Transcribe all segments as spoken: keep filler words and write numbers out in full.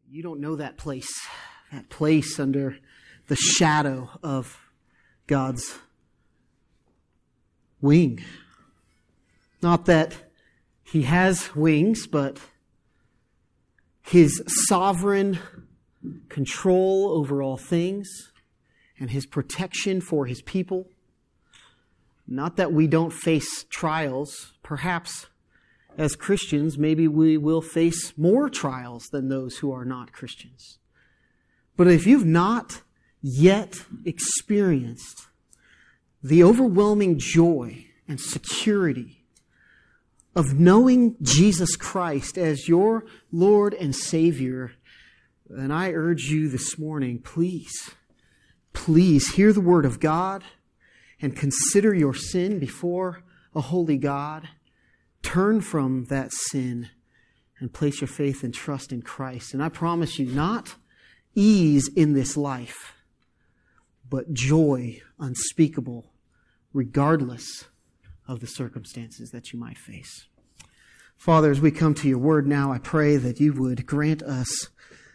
You don't know that place, that place under the shadow of God's wing. Not that He has wings, but His sovereign control over all things and His protection for His people. Not that we don't face trials. Perhaps as Christians, maybe we will face more trials than those who are not Christians. But if you've not yet experienced the overwhelming joy and security of knowing Jesus Christ as your Lord and Savior, then I urge you this morning, please, please hear the Word of God and consider your sin before a holy God. Turn from that sin and place your faith and trust in Christ. And I promise you, not ease in this life, but joy unspeakable, regardless of the circumstances that you might face. Father, as we come to your word now, I pray that you would grant us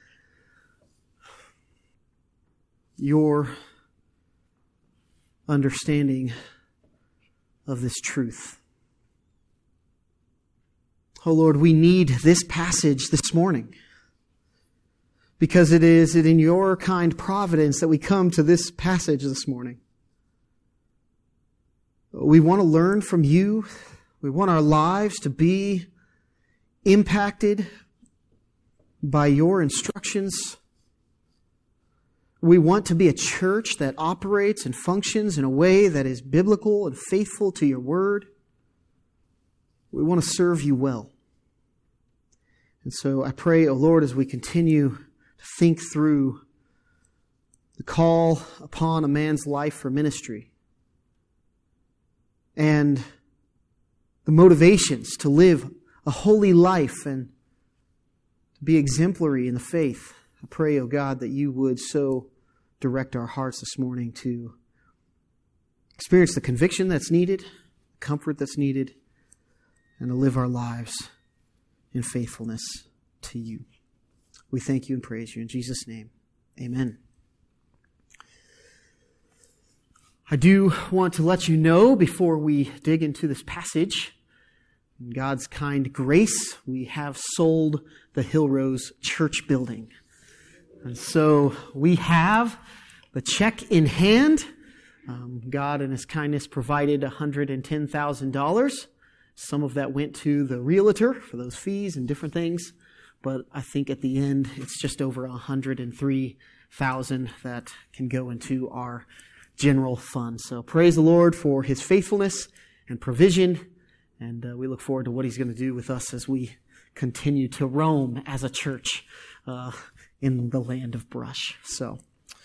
your understanding of this truth. Oh Lord, we need this passage this morning because it is in your kind providence that we come to this passage this morning. We want to learn from you. We want our lives to be impacted by your instructions. We want to be a church that operates and functions in a way that is biblical and faithful to your word. We want to serve you well. And so I pray, O Lord, as we continue to think through the call upon a man's life for ministry and the motivations to live a holy life and to be exemplary in the faith, I pray, O God, that you would so direct our hearts this morning to experience the conviction that's needed, comfort that's needed, and to live our lives in faithfulness to you. We thank you and praise you in Jesus' name. Amen. I do want to let you know before we dig into this passage, in God's kind grace, we have sold the Hillrose Church building. And so we have the check in hand. Um, God in His kindness provided one hundred ten thousand dollars. Some of that went to the realtor for those fees and different things. But I think at the end, it's just over one hundred three thousand dollars that can go into our general fund. So praise the Lord for His faithfulness and provision. And uh, we look forward to what He's going to do with us as we continue to roam as a church uh, in the land of Brush. So,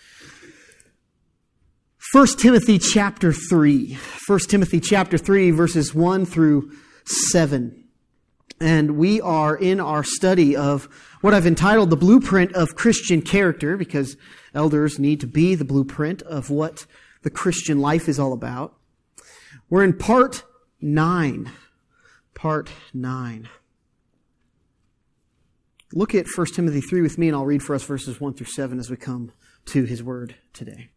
First Timothy chapter three. First Timothy chapter three, verses one through seven. And we are in our study of what I've entitled the blueprint of Christian character, because elders need to be the blueprint of what the Christian life is all about. We're in part nine. Part nine. Look at First Timothy three with me, and I'll read for us verses one through seven as we come to His word today.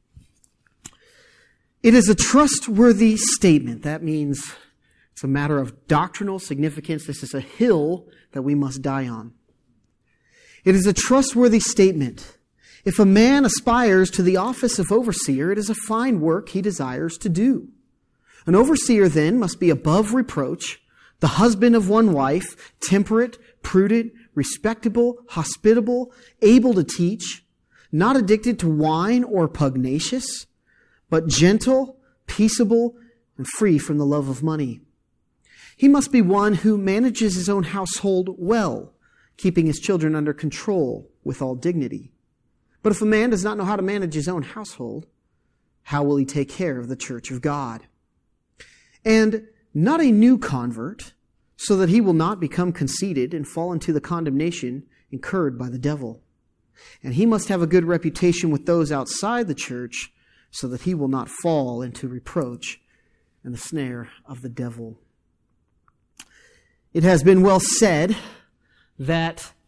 It is a trustworthy statement. That means it's a matter of doctrinal significance. This is a hill that we must die on. It is a trustworthy statement. If a man aspires to the office of overseer, it is a fine work he desires to do. An overseer then must be above reproach, the husband of one wife, temperate, prudent, respectable, hospitable, able to teach, not addicted to wine or pugnacious, but gentle, peaceable, and free from the love of money. He must be one who manages his own household well, keeping his children under control with all dignity. But if a man does not know how to manage his own household, how will he take care of the church of God? And not a new convert, so that he will not become conceited and fall into the condemnation incurred by the devil. And he must have a good reputation with those outside the church, so that he will not fall into reproach and the snare of the devil. It has been well said that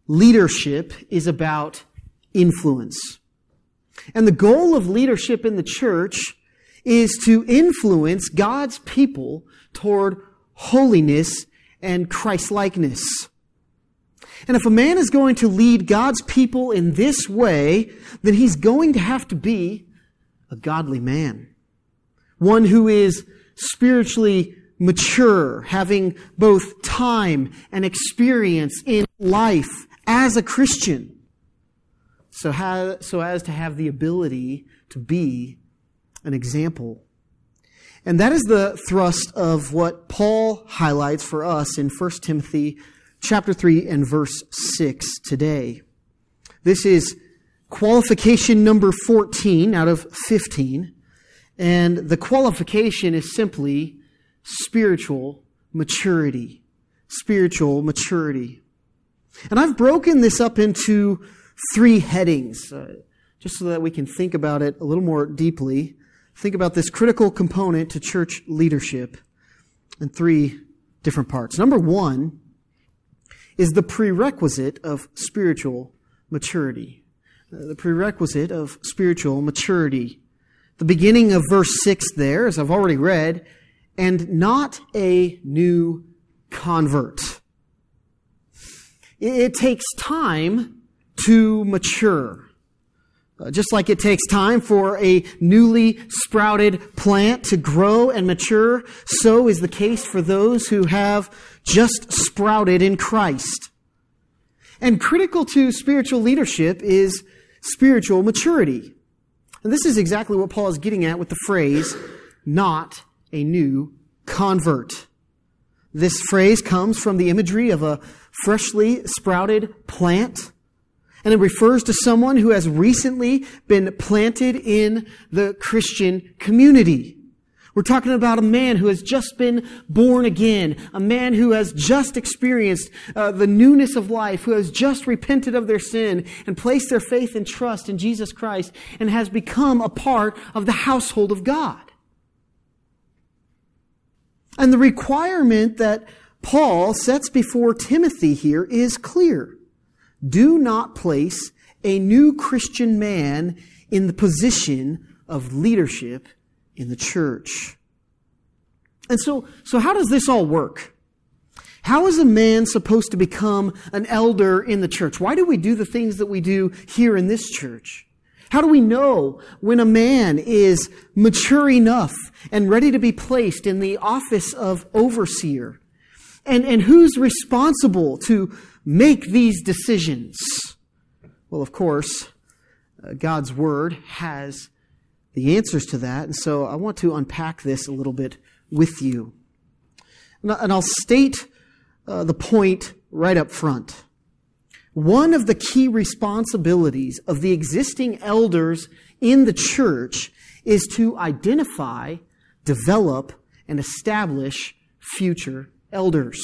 leadership is about influence. And the goal of leadership in the church is to influence God's people toward holiness and Christ-likeness. And if a man is going to lead God's people in this way, then he's going to have to be a godly man. One who is spiritually mature, having both time and experience in life as a Christian, so, ha- so as to have the ability to be an example. And that is the thrust of what Paul highlights for us in First Timothy chapter three and verse six today. This is qualification number fourteen out of fifteen. And the qualification is simply spiritual maturity. Spiritual maturity. And I've broken this up into three headings, uh, just so that we can think about it a little more deeply. Think about this critical component to church leadership in three different parts. Number one is the prerequisite of spiritual maturity. Uh, the prerequisite of spiritual maturity. The beginning of verse six there, as I've already read, and not a new convert. It, it takes time to mature. Uh, just like it takes time for a newly sprouted plant to grow and mature, so is the case for those who have just sprouted in Christ. And critical to spiritual leadership is spiritual maturity. And this is exactly what Paul is getting at with the phrase, not a new convert. This phrase comes from the imagery of a freshly sprouted plant, and it refers to someone who has recently been planted in the Christian community. We're talking about a man who has just been born again, a man who has just experienced uh, the newness of life, who has just repented of their sin and placed their faith and trust in Jesus Christ and has become a part of the household of God. And the requirement that Paul sets before Timothy here is clear. Do not place a new Christian man in the position of leadership in the church. And so, so how does this all work? How is a man supposed to become an elder in the church? Why do we do the things that we do here in this church? How do we know when a man is mature enough and ready to be placed in the office of overseer? And, and who's responsible to make these decisions? Well, of course, uh, God's Word has the answers to that. And so I want to unpack this a little bit with you. And I'll state uh, the point right up front. One of the key responsibilities of the existing elders in the church is to identify, develop, and establish future elders.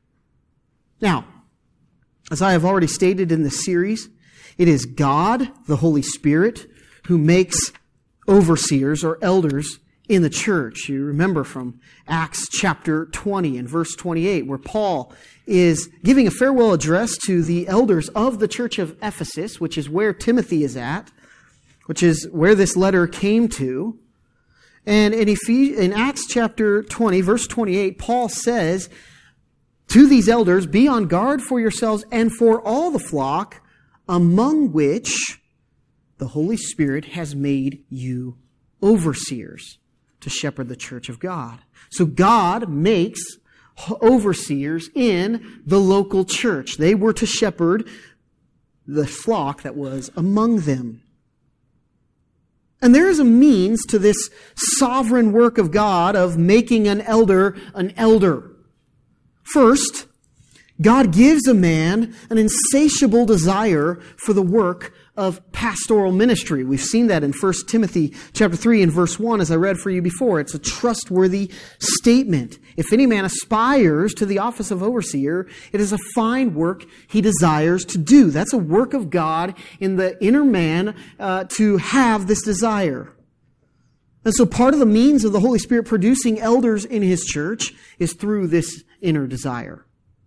Now, as I have already stated in this series, it is God, the Holy Spirit, who makes overseers or elders in the church. You remember from Acts chapter twenty and verse twenty-eight, where Paul is giving a farewell address to the elders of the church of Ephesus, which is where Timothy is at, which is where this letter came to. And in, Ephes- in Acts chapter twenty, verse twenty-eight, Paul says to these elders, "Be on guard for yourselves and for all the flock, among which the Holy Spirit has made you overseers to shepherd the church of God." So God makes overseers in the local church. They were to shepherd the flock that was among them. And there is a means to this sovereign work of God of making an elder an elder. First, God gives a man an insatiable desire for the work of pastoral ministry. We've seen that in First Timothy chapter three and verse one, as I read for you before. It's a trustworthy statement. If any man aspires to the office of overseer, it is a fine work he desires to do. That's a work of God in the inner man uh, to have this desire. And so part of the means of the Holy Spirit producing elders in His church is through this inner desire.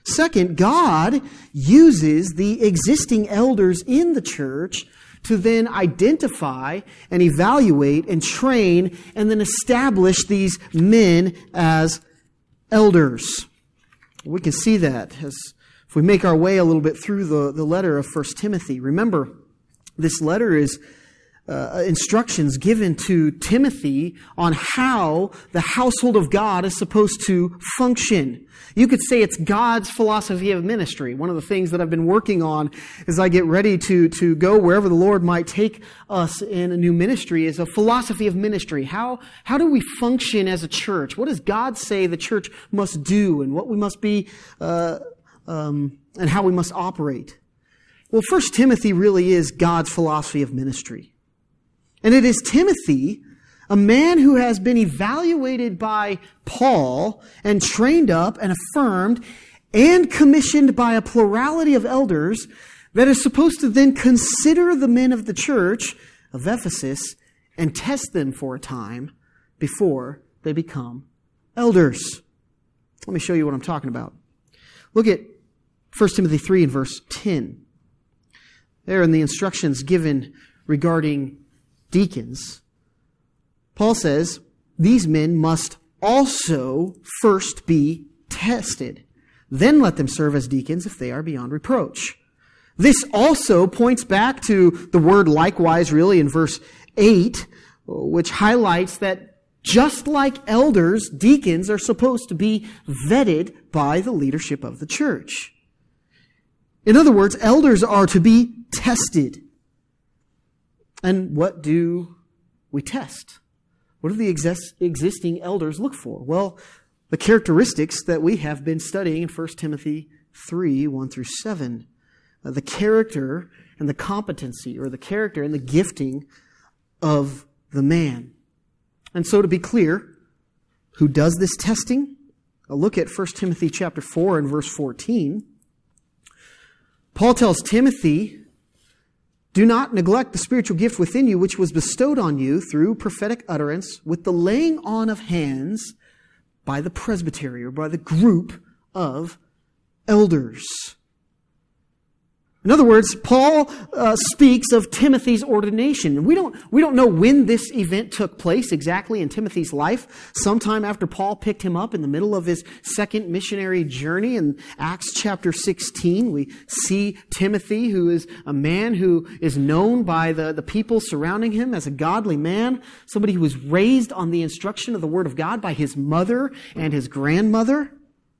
Second, God uses the existing elders in the church to then identify and evaluate and train and then establish these men as elders. We can see that as if we make our way a little bit through the, the letter of First Timothy. Remember, this letter is uh, instructions given to Timothy on how the household of God is supposed to function. You could say it's God's philosophy of ministry. One of the things that I've been working on as I get ready to, to go wherever the Lord might take us in a new ministry is a philosophy of ministry. How, how do we function as a church? What does God say the church must do and what we must be, uh, um, and how we must operate? Well, First Timothy really is God's philosophy of ministry. And it is Timothy, a man who has been evaluated by Paul and trained up and affirmed and commissioned by a plurality of elders, that is supposed to then consider the men of the church of Ephesus and test them for a time before they become elders. Let me show you what I'm talking about. Look at First Timothy three and verse ten. There in the instructions given regarding deacons, Paul says, these men must also first be tested. Then let them serve as deacons if they are beyond reproach. This also points back to the word likewise, really, in verse eight, which highlights that just like elders, deacons are supposed to be vetted by the leadership of the church. In other words, elders are to be tested. And what do we test? What do the exist- existing elders look for? Well, the characteristics that we have been studying in First Timothy three, one through seven. Uh, the character and the competency, or the character and the gifting of the man. And so to be clear, who does this testing? A look at First Timothy chapter four and verse fourteen. Paul tells Timothy, do not neglect the spiritual gift within you, which was bestowed on you through prophetic utterance with the laying on of hands by the presbytery, or by the group of elders. In other words, Paul uh, speaks of Timothy's ordination. We don't, we don't know when this event took place exactly in Timothy's life. Sometime after Paul picked him up in the middle of his second missionary journey in Acts chapter sixteen, we see Timothy, who is a man who is known by the, the people surrounding him as a godly man, somebody who was raised on the instruction of the Word of God by his mother and his grandmother.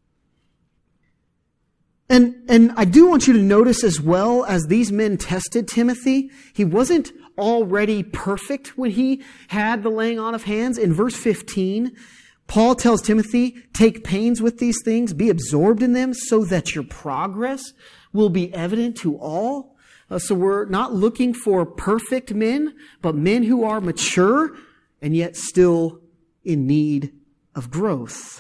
And, and I do want you to notice as well, as these men tested Timothy, he wasn't already perfect when he had the laying on of hands. In verse fifteen, Paul tells Timothy, take pains with these things, be absorbed in them so that your progress will be evident to all. Uh, so we're not looking for perfect men, but men who are mature and yet still in need of growth.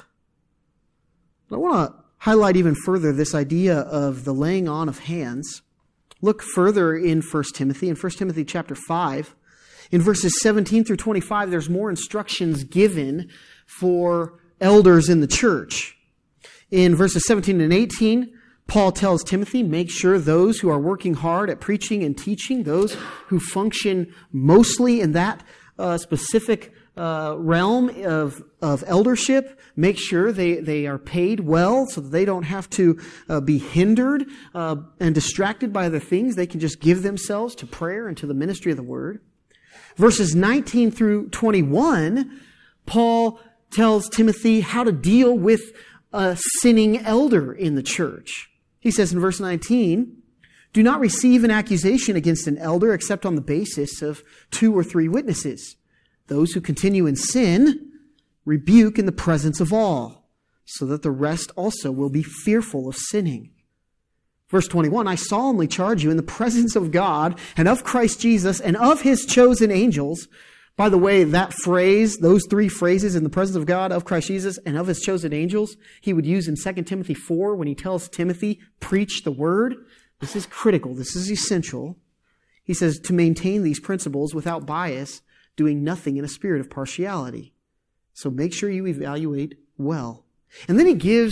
I want to highlight even further this idea of the laying on of hands. Look further in First Timothy, in First Timothy chapter five. In verses seventeen through twenty-five, there's more instructions given for elders in the church. In verses seventeen and eighteen, Paul tells Timothy, make sure those who are working hard at preaching and teaching, those who function mostly in that uh, specific Uh, realm of, of eldership, make sure they, they are paid well so that they don't have to uh, be hindered uh, and distracted by other things. They can just give themselves to prayer and to the ministry of the Word. Verses nineteen through twenty-one, Paul tells Timothy how to deal with a sinning elder in the church. He says in verse nineteen, do not receive an accusation against an elder except on the basis of two or three witnesses. Those who continue in sin, rebuke in the presence of all, so that the rest also will be fearful of sinning. Verse twenty-one, I solemnly charge you in the presence of God and of Christ Jesus and of His chosen angels. By the way, that phrase, those three phrases, in the presence of God, of Christ Jesus, and of His chosen angels, he would use in Second Timothy four when he tells Timothy, preach the word. This is critical. This is essential. He says to maintain these principles without bias, doing nothing in a spirit of partiality. So make sure you evaluate well. And then he gives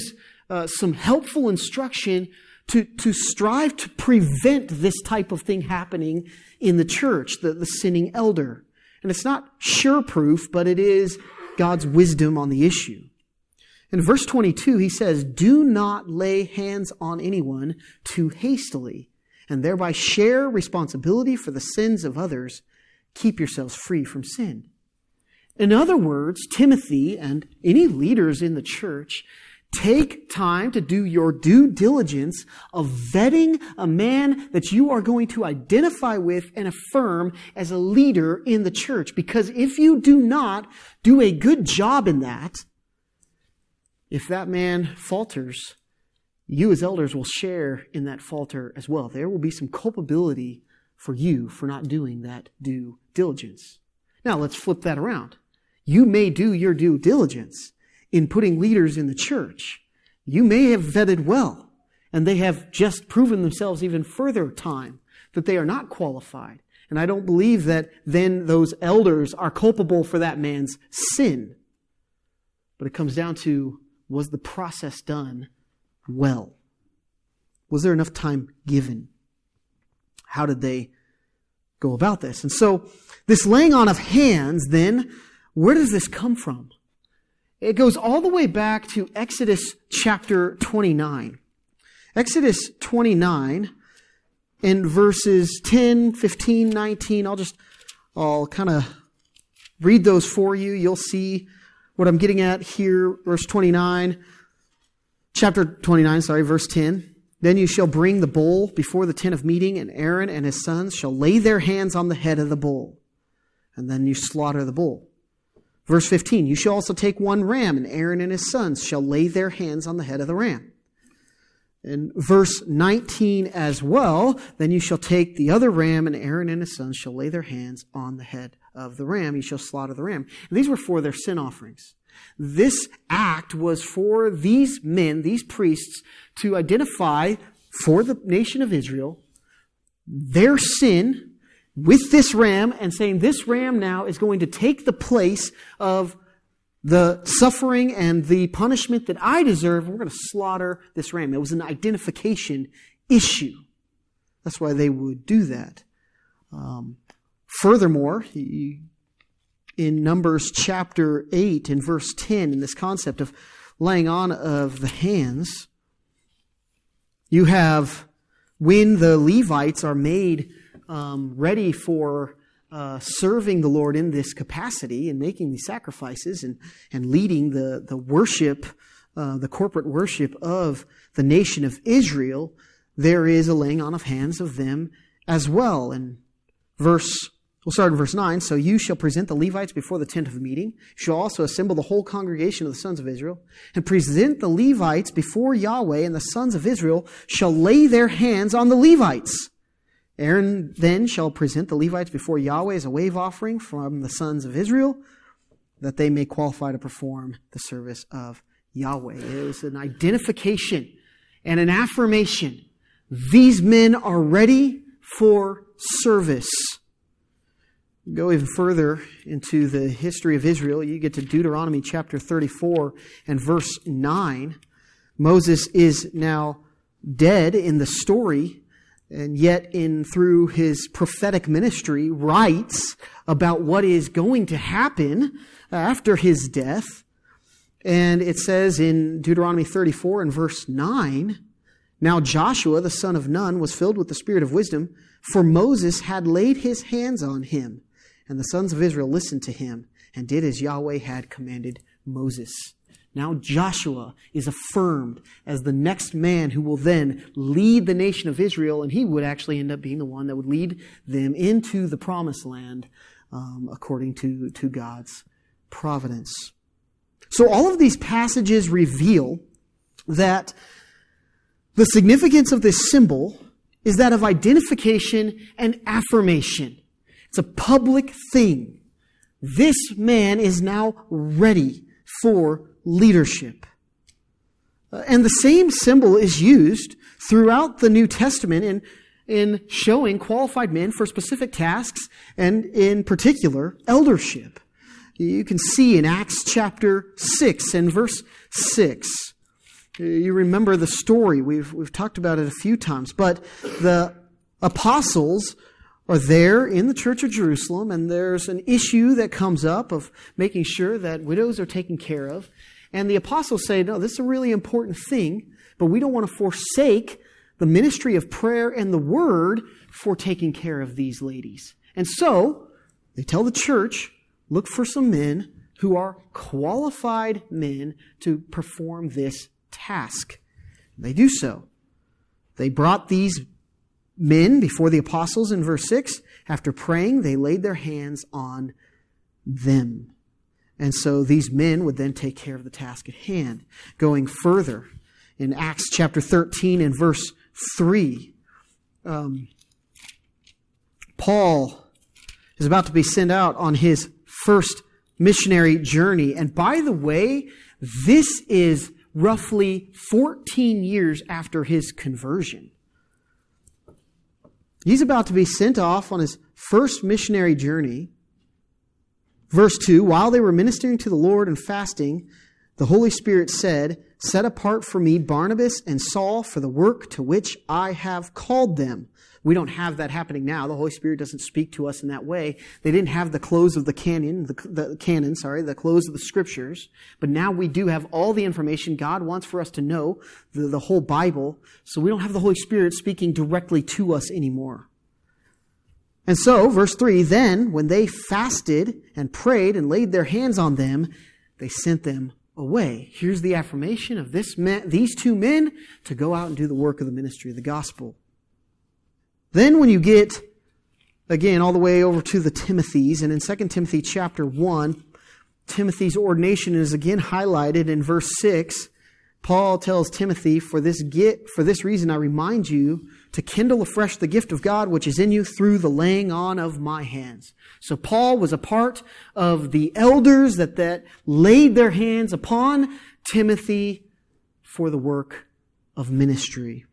uh, some helpful instruction to, to strive to prevent this type of thing happening in the church, the, the sinning elder. And it's not sure proof, but it is God's wisdom on the issue. In verse twenty-two, he says, "Do not lay hands on anyone too hastily, and thereby share responsibility for the sins of others. Keep yourselves free from sin." In other words, Timothy and any leaders in the church, take time to do your due diligence of vetting a man that you are going to identify with and affirm as a leader in the church. Because if you do not do a good job in that, if that man falters, you as elders will share in that falter as well. There will be some culpability for you for not doing that due diligence. Now let's flip that around. You may do your due diligence in putting leaders in the church. You may have vetted well, and they have just proven themselves even further time that they are not qualified. And I don't believe that then those elders are culpable for that man's sin. But it comes down to, was the process done well? Was there enough time given? How did they go about this? And so this laying on of hands, then, where does this come from? It goes all the way back to Exodus chapter twenty-nine. Exodus twenty-nine in verses ten, fifteen, nineteen. I'll just, I'll kind of read those for you. You'll see what I'm getting at here. Verse twenty-nine, chapter twenty-nine, sorry, verse ten. "Then you shall bring the bull before the tent of meeting, and Aaron and his sons shall lay their hands on the head of the bull. And then you slaughter the bull." Verse fifteen, "You shall also take one ram, and Aaron and his sons shall lay their hands on the head of the ram." In verse nineteen as well, "Then you shall take the other ram, and Aaron and his sons shall lay their hands on the head of the ram. You shall slaughter the ram." And these were for their sin offerings. This act was for these men, these priests, to identify for the nation of Israel their sin with this ram, and saying this ram now is going to take the place of the suffering and the punishment that I deserve. We're going to slaughter this ram. It was an identification issue. That's why they would do that. Um, furthermore, he, in Numbers chapter eight and verse ten, in this concept of laying on of the hands, you have when the Levites are made um, ready for uh, serving the Lord in this capacity and making these sacrifices and, and leading the, the worship, uh, the corporate worship of the nation of Israel, there is a laying on of hands of them as well. And verse We'll start in verse nine. "So you shall present the Levites before the tent of meeting. You shall also assemble the whole congregation of the sons of Israel, and present the Levites before Yahweh, and the sons of Israel shall lay their hands on the Levites. Aaron then shall present the Levites before Yahweh as a wave offering from the sons of Israel, that they may qualify to perform the service of Yahweh." It was an identification and an affirmation. These men are ready for service. Go even further into the history of Israel. You get to Deuteronomy chapter thirty-four and verse nine. Moses is now dead in the story, and yet in through his prophetic ministry writes about what is going to happen after his death. And it says in Deuteronomy thirty-four and verse nine, "Now Joshua the son of Nun was filled with the spirit of wisdom, for Moses had laid his hands on him. And the sons of Israel listened to him and did as Yahweh had commanded Moses." Now Joshua is affirmed as the next man who will then lead the nation of Israel, and he would actually end up being the one that would lead them into the promised land um, according to, to God's providence. So all of these passages reveal that the significance of this symbol is that of identification and affirmation. It's a public thing. This man is now ready for leadership. Uh, and the same symbol is used throughout the New Testament in, in showing qualified men for specific tasks, and in particular, eldership. You can see in Acts chapter six and verse six, You remember the story. We've, we've talked about it a few times. But the apostles are there in the church of Jerusalem, and there's an issue that comes up of making sure that widows are taken care of. And the apostles say, no, this is a really important thing, but we don't want to forsake the ministry of prayer and the word for taking care of these ladies. And so, they tell the church, look for some men who are qualified men to perform this task. They do so. They brought these men before the apostles in verse six. After praying, they laid their hands on them. And so these men would then take care of the task at hand. Going further, in Acts chapter thirteen and verse three, um, Paul is about to be sent out on his first missionary journey. And by the way, this is roughly fourteen years after his conversion. He's about to be sent off on his first missionary journey. Verse two, while they were ministering to the Lord and fasting, the Holy Spirit said, set apart for me Barnabas and Saul for the work to which I have called them. We don't have that happening now. The Holy Spirit doesn't speak to us in that way. They didn't have the close of the canon, the, the canon, sorry, the close of the Scriptures. But now we do have all the information God wants for us to know, the, the whole Bible. So we don't have the Holy Spirit speaking directly to us anymore. And so, verse three, then when they fasted and prayed and laid their hands on them, they sent them away. Here's the affirmation of this man, these two men to go out and do the work of the ministry of the gospel. Then when you get, again, all the way over to the Timothys, and in Second Timothy chapter one, Timothy's ordination is again highlighted in verse six. Paul tells Timothy, for this get, for this reason I remind you to kindle afresh the gift of God which is in you through the laying on of my hands. So Paul was a part of the elders that, that laid their hands upon Timothy for the work of ministry.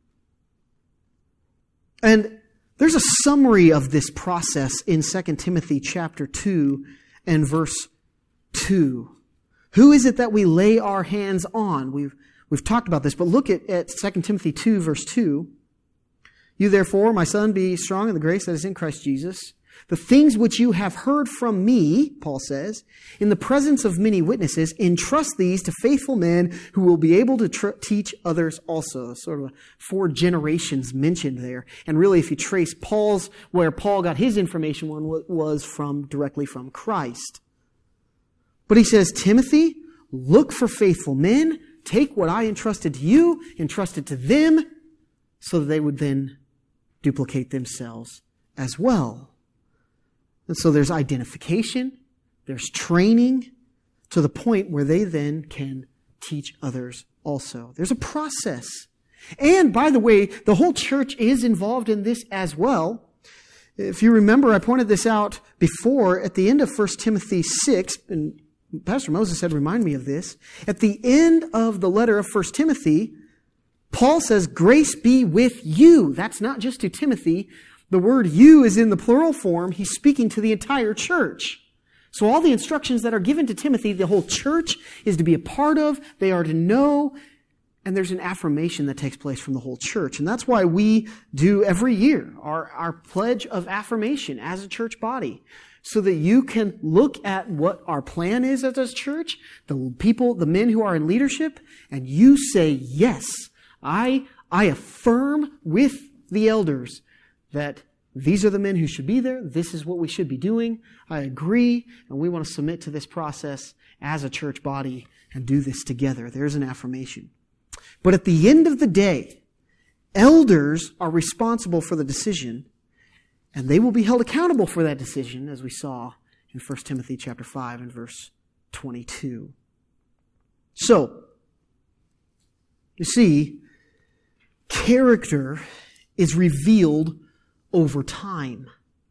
And there's a summary of this process in Second Timothy chapter two and verse two. Who is it that we lay our hands on? We've, we've talked about this, but look at, at Second Timothy two verse two. You therefore, my son, be strong in the grace that is in Christ Jesus. The things which you have heard from me, Paul says, in the presence of many witnesses, entrust these to faithful men who will be able to tr- teach others also. Sort of four generations mentioned there. And really, if you trace Paul's, where Paul got his information one was from, directly from Christ. But he says, Timothy, look for faithful men, take what I entrusted to you, entrust it to them, so that they would then duplicate themselves as well. And so there's identification, there's training, to the point where they then can teach others also. There's a process. And by the way, the whole church is involved in this as well. If you remember, I pointed this out before at the end of First Timothy six, and Pastor Moses had reminded me of this. At the end of the letter of First Timothy, Paul says, grace be with you. That's not just to Timothy. The word you is in the plural form. He's speaking to the entire church. So all the instructions that are given to Timothy, the whole church is to be a part of. They are to know. And there's an affirmation that takes place from the whole church. And that's why we do every year our, our pledge of affirmation as a church body. So that you can look at what our plan is as a church, the people, the men who are in leadership, and you say, yes, I, I affirm with the elders that these are the men who should be there. This is what we should be doing. I agree, and we want to submit to this process as a church body and do this together. There's an affirmation. But at the end of the day, elders are responsible for the decision, and they will be held accountable for that decision, as we saw in First Timothy chapter five and verse twenty-two. So, you see, character is revealed over time.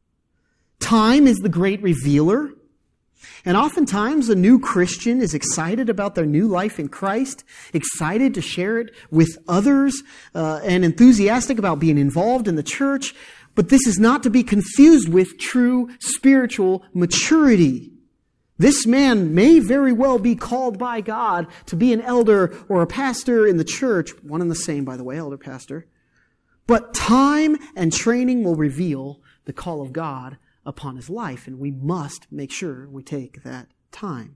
Time is the great revealer. And oftentimes a new Christian is excited about their new life in Christ, excited to share it with others, uh, and enthusiastic about being involved in the church. But this is not to be confused with true spiritual maturity. This man may very well be called by God to be an elder or a pastor in the church, one and the same, by the way, elder, pastor. But time and training will reveal the call of God upon his life, and we must make sure we take that time.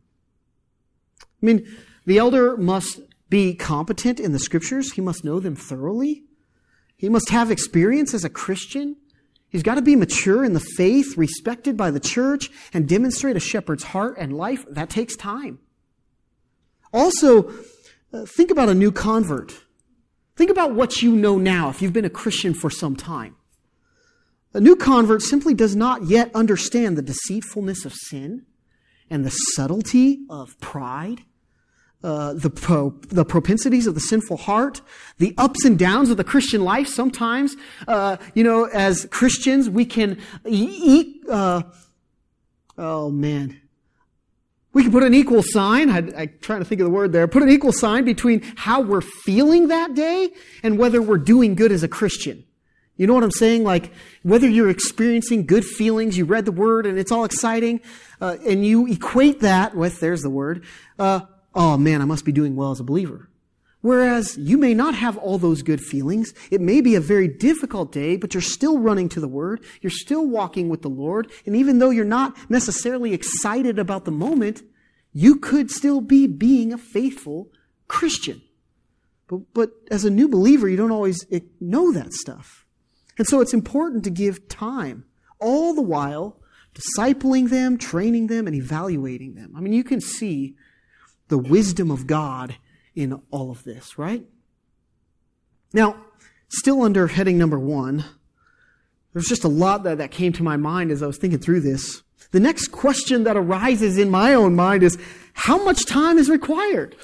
I mean, the elder must be competent in the Scriptures. He must know them thoroughly. He must have experience as a Christian. He's got to be mature in the faith, respected by the church, and demonstrate a shepherd's heart and life. That takes time. Also, uh, think about a new convert. Think about what you know now if you've been a Christian for some time. A new convert simply does not yet understand the deceitfulness of sin and the subtlety of pride, uh, the pro, the propensities of the sinful heart, the ups and downs of the Christian life. Sometimes, uh, you know, as Christians, we can eat, uh, oh man, we can put an equal sign, I, I'm trying to think of the word there, put an equal sign between how we're feeling that day and whether we're doing good as a Christian. You know what I'm saying? Like, whether you're experiencing good feelings, you read the Word and it's all exciting, uh, and you equate that with, there's the word, uh, oh man, I must be doing well as a believer. Whereas you may not have all those good feelings. It may be a very difficult day, but you're still running to the Word. You're still walking with the Lord. And even though you're not necessarily excited about the moment, you could still be being a faithful Christian. But, but as a new believer, you don't always know that stuff. And so it's important to give time, all the while discipling them, training them, and evaluating them. I mean, you can see the wisdom of God in all of this, right? Now, still under heading number one, there's just a lot that, that came to my mind as I was thinking through this. The next question that arises in my own mind is, how much time is required?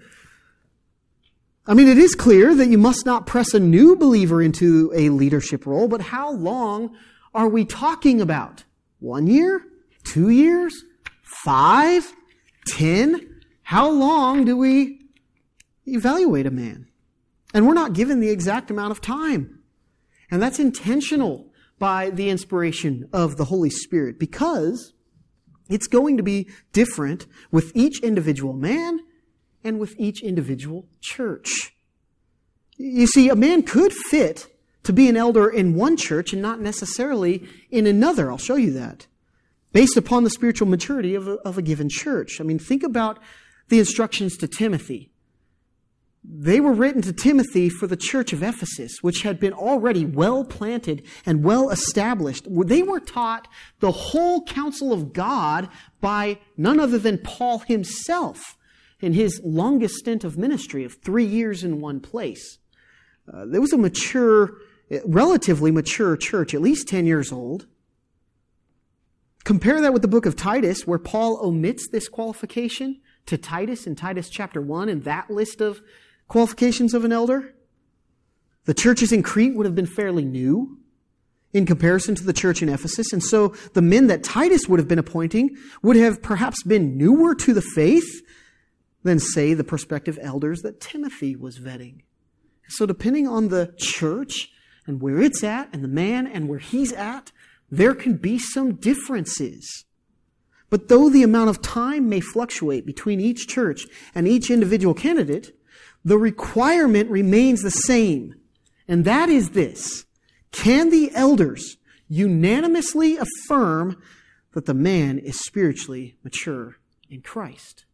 I mean, it is clear that you must not press a new believer into a leadership role, but how long are we talking about? One year? Two years? Five? Ten? How long do we evaluate a man? And we're not given the exact amount of time. And that's intentional by the inspiration of the Holy Spirit, because it's going to be different with each individual man and with each individual church. You see, a man could fit to be an elder in one church and not necessarily in another. I'll show you that. Based upon the spiritual maturity of a, of a given church. I mean, think about the instructions to Timothy. They were written to Timothy for the church of Ephesus, which had been already well planted and well established. They were taught the whole counsel of God by none other than Paul himself in his longest stint of ministry of three years in one place. Uh, there was a mature, relatively mature church, at least ten years old. Compare that with the book of Titus, where Paul omits this qualification to Titus in Titus chapter one in that list of qualifications of an elder. The churches in Crete would have been fairly new in comparison to the church in Ephesus. And so the men that Titus would have been appointing would have perhaps been newer to the faith than, say, the prospective elders that Timothy was vetting. So depending on the church and where it's at and the man and where he's at, there can be some differences. But though the amount of time may fluctuate between each church and each individual candidate, the requirement remains the same. And that is this: can the elders unanimously affirm that the man is spiritually mature in Christ?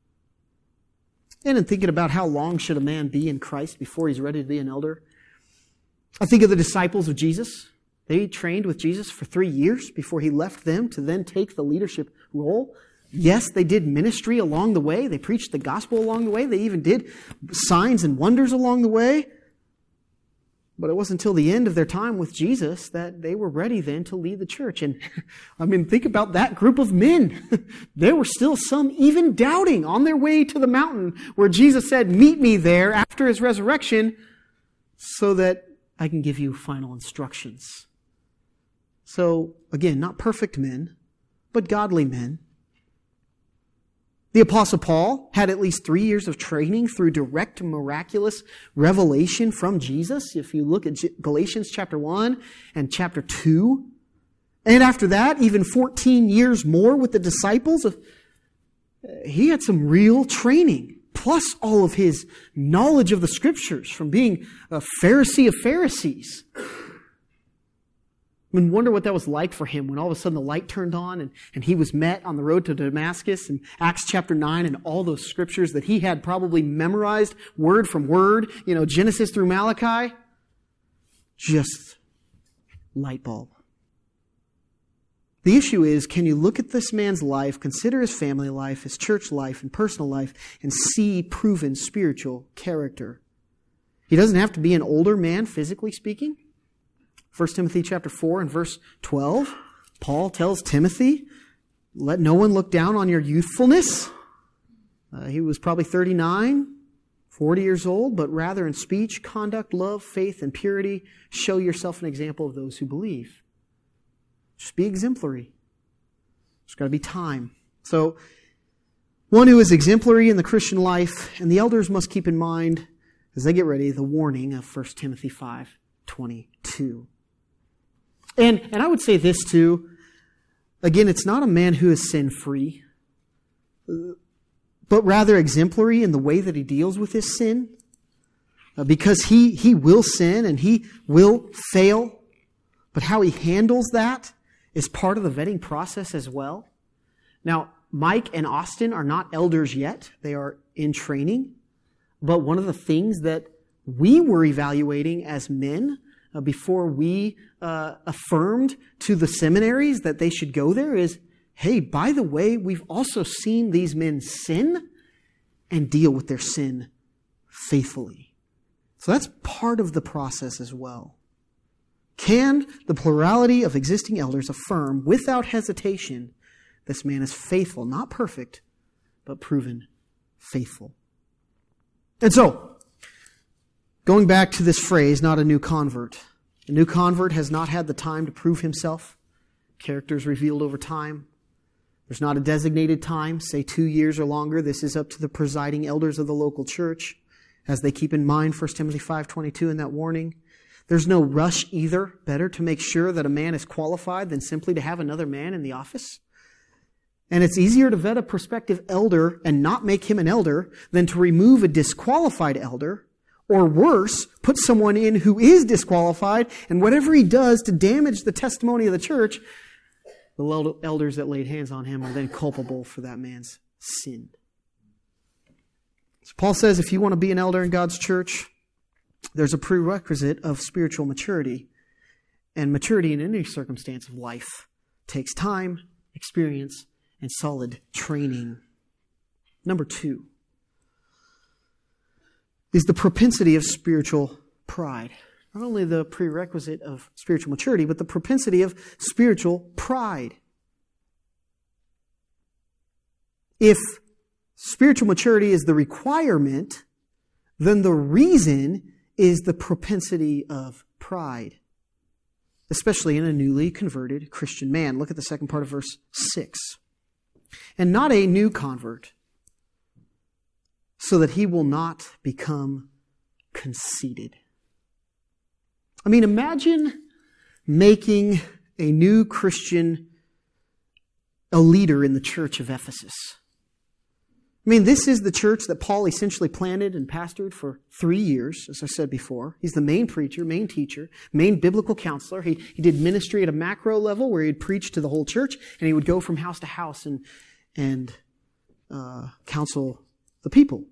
And in thinking about how long should a man be in Christ before he's ready to be an elder, I think of the disciples of Jesus. They trained with Jesus for three years before he left them to then take the leadership role. Yes, they did ministry along the way. They preached the gospel along the way. They even did signs and wonders along the way. But it wasn't until the end of their time with Jesus that they were ready then to lead the church. And I mean, think about that group of men. There were still some even doubting on their way to the mountain where Jesus said, "Meet me there after his resurrection so that I can give you final instructions." So again, not perfect men, but godly men. The Apostle Paul had at least three years of training through direct miraculous revelation from Jesus. If you look at Galatians chapter one and chapter two. And after that, even fourteen years more with the disciples. he had some real training, plus all of his knowledge of the Scriptures from being a Pharisee of Pharisees. I mean, wonder what that was like for him when all of a sudden the light turned on and, and he was met on the road to Damascus in Acts chapter nine and all those scriptures that he had probably memorized word from word, you know, Genesis through Malachi. Just light bulb. The issue is, can you look at this man's life, consider his family life, his church life, and personal life, and see proven spiritual character? He doesn't have to be an older man, physically speaking. First Timothy chapter four and verse twelve, Paul tells Timothy, let no one look down on your youthfulness. Uh, he was probably thirty-nine, forty years old, but rather in speech, conduct, love, faith, and purity, show yourself an example of those who believe. Just be exemplary. There's got to be time. So, one who is exemplary in the Christian life, and the elders must keep in mind, as they get ready, the warning of First Timothy five twenty-two. And, and I would say this too. Again, it's not a man who is sin-free, but rather exemplary in the way that he deals with his sin. Uh, because he, he will sin and he will fail. But how he handles that is part of the vetting process as well. Now, Mike and Austin are not elders yet. They are in training. But one of the things that we were evaluating as men uh, before we uh, affirmed to the seminaries that they should go there is, hey, by the way, we've also seen these men sin and deal with their sin faithfully. So that's part of the process as well. Can the plurality of existing elders affirm without hesitation this man is faithful, not perfect, but proven faithful? And so, going back to this phrase, not a new convert. A new convert has not had the time to prove himself. Character is revealed over time. There's not a designated time, say two years or longer. This is up to the presiding elders of the local church as they keep in mind First Timothy five twenty-two in that warning. There's no rush either. Better to make sure that a man is qualified than simply to have another man in the office. And it's easier to vet a prospective elder and not make him an elder than to remove a disqualified elder, or worse, put someone in who is disqualified, and whatever he does to damage the testimony of the church, the elders that laid hands on him are then culpable for that man's sin. So Paul says if you want to be an elder in God's church, there's a prerequisite of spiritual maturity. And maturity in any circumstance of life takes time, experience, and solid training. Number two is the propensity of spiritual pride. Not only the prerequisite of spiritual maturity, but the propensity of spiritual pride. If spiritual maturity is the requirement, then the reason is the propensity of pride, especially in a newly converted Christian man. Look at the second part of verse six. And not a new convert, so that he will not become conceited. I mean, imagine making a new Christian a leader in the church of Ephesus. I mean, this is the church that Paul essentially planted and pastored for three years, as I said before. He's the main preacher, main teacher, main biblical counselor. He, he did ministry at a macro level where he'd preach to the whole church, and he would go from house to house and, and uh, counsel the people.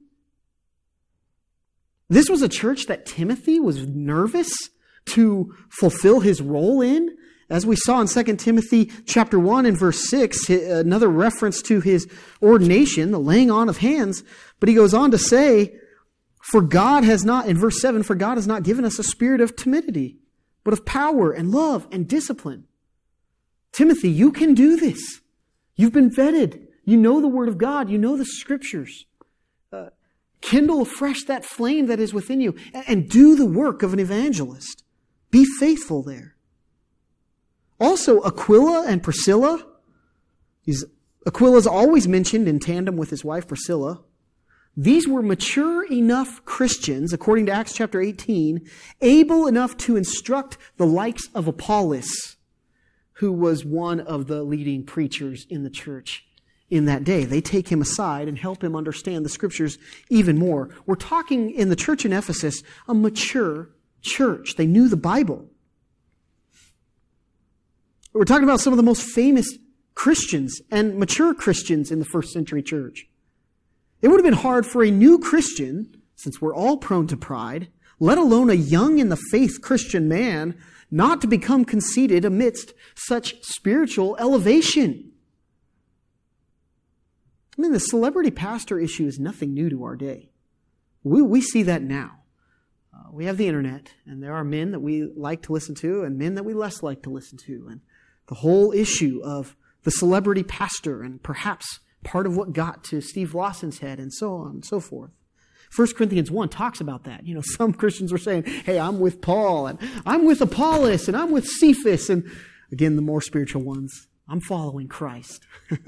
This was a church that Timothy was nervous to fulfill his role in. As we saw in Second Timothy chapter one and verse six, another reference to his ordination, the laying on of hands. But he goes on to say, for God has not, in verse seven, for God has not given us a spirit of timidity, but of power and love and discipline. Timothy, you can do this. You've been vetted. You know the Word of God. You know the Scriptures. Uh, kindle afresh that flame that is within you and, and do the work of an evangelist. Be faithful there. Also, Aquila and Priscilla. Aquila's always mentioned in tandem with his wife Priscilla. These were mature enough Christians, according to Acts chapter eighteen, able enough to instruct the likes of Apollos, who was one of the leading preachers in the church in that day. They take him aside and help him understand the Scriptures even more. We're talking in the church in Ephesus, a mature church. They knew the Bible. We're talking about some of the most famous Christians and mature Christians in the first century church. It would have been hard for a new Christian, since we're all prone to pride, let alone a young in the faith Christian man, not to become conceited amidst such spiritual elevation. I mean, the celebrity pastor issue is nothing new to our day. We, we see that now. Uh, we have the internet, and there are men that we like to listen to and men that we less like to listen to. And the whole issue of the celebrity pastor and perhaps part of what got to Steve Lawson's head and so on and so forth. First Corinthians one talks about that. You know, some Christians were saying, hey, I'm with Paul, and I'm with Apollos, and I'm with Cephas, and again, the more spiritual ones, I'm following Christ.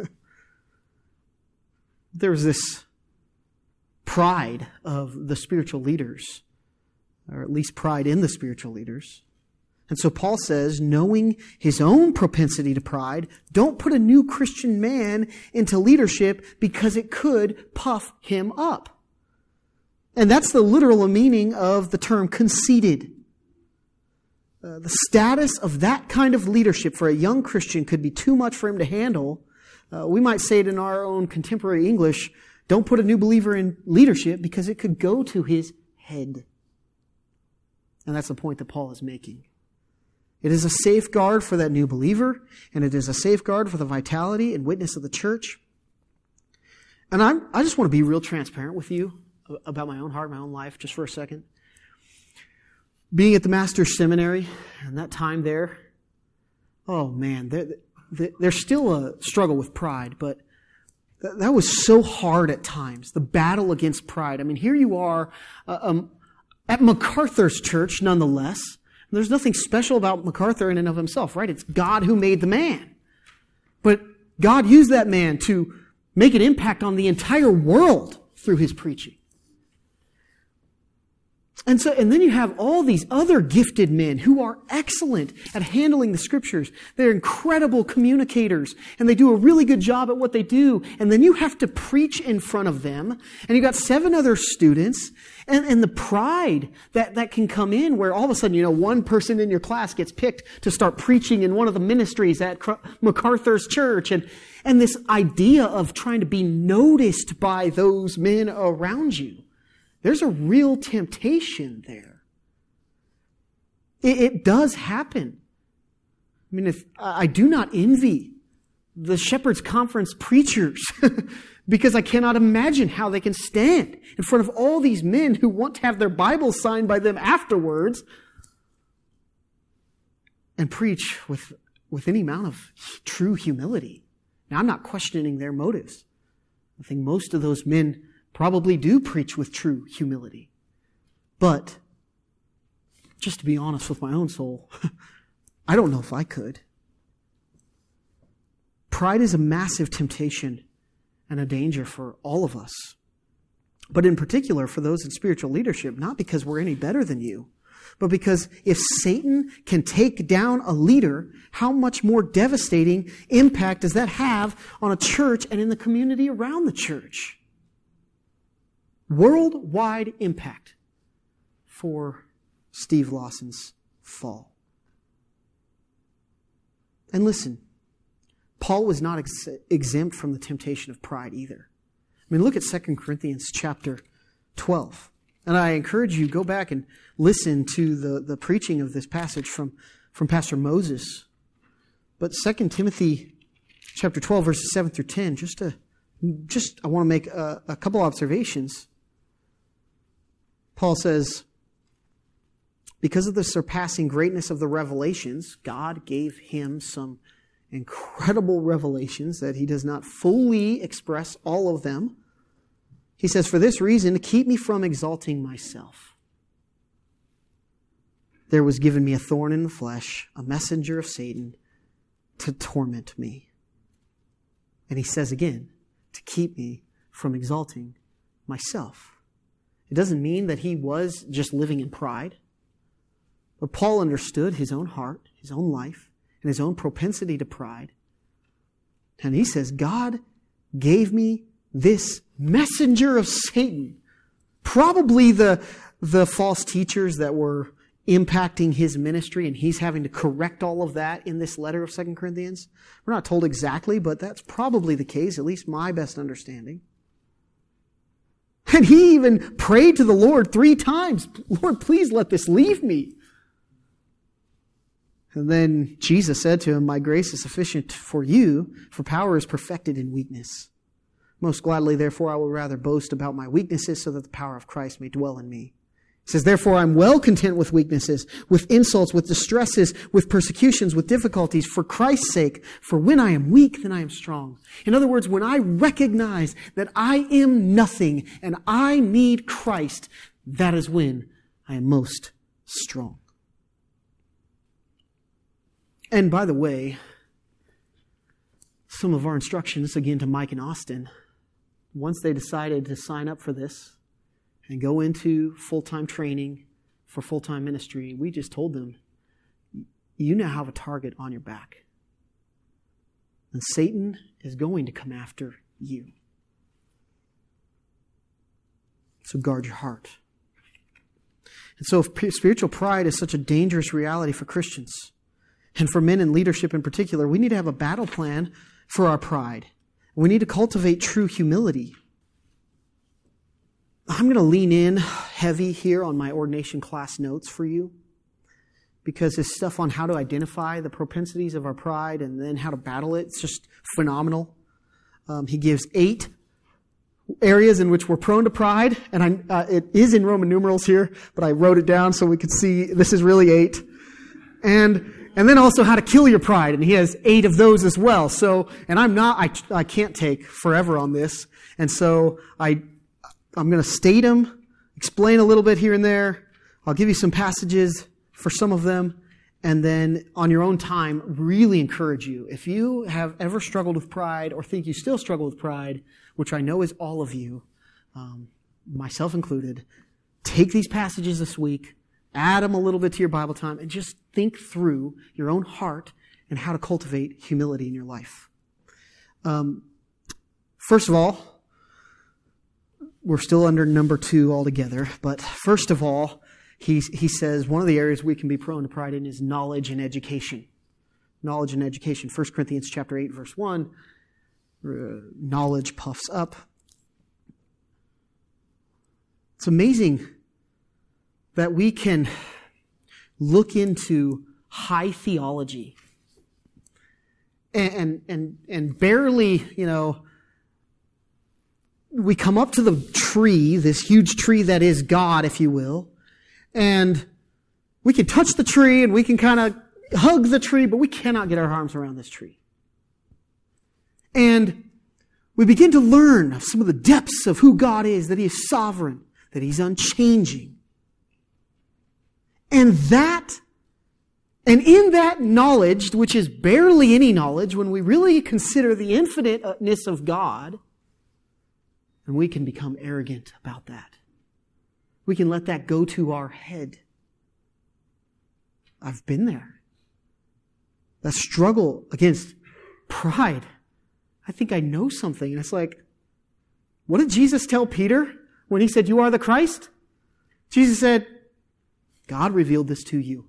There's this pride of the spiritual leaders, or at least pride in the spiritual leaders. And so Paul says, knowing his own propensity to pride, don't put a new Christian man into leadership because it could puff him up. And that's the literal meaning of the term conceited. Uh, the status of that kind of leadership for a young Christian could be too much for him to handle. Uh, we might say it in our own contemporary English, don't put a new believer in leadership because it could go to his head. And that's the point that Paul is making. It is a safeguard for that new believer, and it is a safeguard for the vitality and witness of the church. And I'm, I just want to be real transparent with you about my own heart, my own life, just for a second. Being at the Master's Seminary, and that time there, oh man, there, there's still a struggle with pride, but that was so hard at times, the battle against pride. I mean, here you are uh, um, at MacArthur's church, nonetheless. There's nothing special about MacArthur in and of himself, right? It's God who made the man. But God used that man to make an impact on the entire world through his preaching. And so, and then you have all these other gifted men who are excellent at handling the Scriptures. They're incredible communicators, and they do a really good job at what they do. And then you have to preach in front of them, and you got seven other students, and, and the pride that, that can come in where all of a sudden, you know, one person in your class gets picked to start preaching in one of the ministries at MacArthur's church, and, and this idea of trying to be noticed by those men around you. There's a real temptation there. It, it does happen. I mean, if I do not envy the Shepherd's Conference preachers because I cannot imagine how they can stand in front of all these men who want to have their Bibles signed by them afterwards and preach with, with any amount of true humility. Now, I'm not questioning their motives. I think most of those men probably do preach with true humility. But, just to be honest with my own soul, I don't know if I could. Pride is a massive temptation and a danger for all of us. But in particular for those in spiritual leadership, not because we're any better than you, but because if Satan can take down a leader, how much more devastating impact does that have on a church and in the community around the church? Worldwide impact for Steve Lawson's fall. And listen, Paul was not ex- exempt from the temptation of pride either. I mean, look at Second Corinthians chapter twelve. And I encourage you, go back and listen to the, the preaching of this passage from, from Pastor Moses. But Second Timothy chapter twelve, verses seven through ten, just to, just I want to make a, a couple observations. Paul says, because of the surpassing greatness of the revelations, God gave him some incredible revelations that he does not fully express all of them. He says, for this reason, to keep me from exalting myself, there was given me a thorn in the flesh, a messenger of Satan, to torment me. And he says again, to keep me from exalting myself. It doesn't mean that he was just living in pride. But Paul understood his own heart, his own life, and his own propensity to pride. And he says, God gave me this messenger of Satan. Probably the, the false teachers that were impacting his ministry, and he's having to correct all of that in this letter of Second Corinthians. We're not told exactly, but that's probably the case, at least my best understanding. And he even prayed to the Lord three times, Lord, please let this leave me. And then Jesus said to him, my grace is sufficient for you, for power is perfected in weakness. Most gladly, therefore, I will rather boast about my weaknesses so that the power of Christ may dwell in me. He says, therefore, I'm well content with weaknesses, with insults, with distresses, with persecutions, with difficulties, for Christ's sake. For when I am weak, then I am strong. In other words, when I recognize that I am nothing and I need Christ, that is when I am most strong. And by the way, some of our instructions, again to Mike and Austin, once they decided to sign up for this and go into full-time training for full-time ministry, we just told them, you now have a target on your back. And Satan is going to come after you. So guard your heart. And so if spiritual pride is such a dangerous reality for Christians, and for men in leadership in particular, we need to have a battle plan for our pride. We need to cultivate true humility. I'm going to lean in heavy here on my ordination class notes for you, because this stuff on how to identify the propensities of our pride and then how to battle it, it's just phenomenal. Um, he gives eight areas in which we're prone to pride, and I, uh, it is in Roman numerals here, but I wrote it down so we could see this is really eight. And And then also how to kill your pride. And he has eight of those as well. So, and I'm not, I, I can't take forever on this. And so I, I'm going to state them, explain a little bit here and there. I'll give you some passages for some of them. And then on your own time, really encourage you. If you have ever struggled with pride or think you still struggle with pride, which I know is all of you, um, myself included, take these passages this week, add them a little bit to your Bible time, and just think through your own heart and how to cultivate humility in your life. Um, first of all, we're still under number two altogether, but first of all, he, he says one of the areas we can be prone to pride in is knowledge and education. Knowledge and education. First Corinthians chapter eight, verse one, uh, knowledge puffs up. It's amazing that we can look into high theology and, and, and, and barely, you know, we come up to the tree, this huge tree that is God, if you will, and we can touch the tree and we can kind of hug the tree, but we cannot get our arms around this tree. And we begin to learn some of the depths of who God is, that He is sovereign, that He's unchanging. And that, and in that knowledge, which is barely any knowledge, when we really consider the infiniteness of God, and we can become arrogant about that. We can let that go to our head. I've been there. That struggle against pride. I think I know something. And it's like, what did Jesus tell Peter when He said, you are the Christ? Jesus said, God revealed this to you.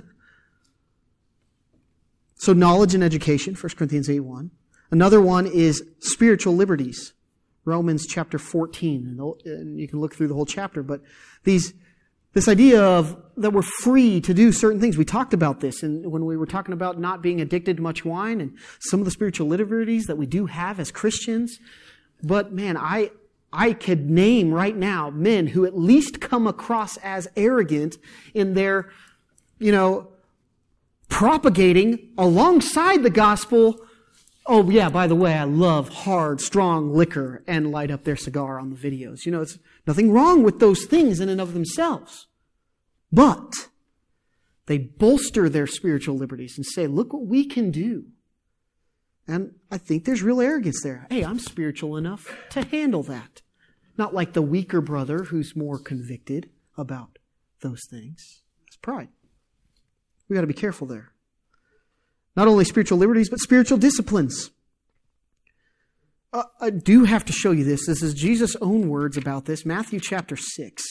So knowledge and education, First Corinthians eight one. Another one is spiritual liberties. Romans chapter fourteen. And you can look through the whole chapter, but these, this idea of that we're free to do certain things. We talked about this and when we were talking about not being addicted to much wine and some of the spiritual liberties that we do have as Christians. But man, I, I could name right now men who at least come across as arrogant in their, you know, propagating alongside the gospel. Oh yeah, by the way, I love hard, strong liquor, and light up their cigar on the videos. You know, it's nothing wrong with those things in and of themselves. But they bolster their spiritual liberties and say, look what we can do. And I think there's real arrogance there. Hey, I'm spiritual enough to handle that. Not like the weaker brother who's more convicted about those things. It's pride. We got to be careful there. Not only spiritual liberties, but spiritual disciplines. Uh, I do have to show you this. This is Jesus' own words about this. Matthew chapter six.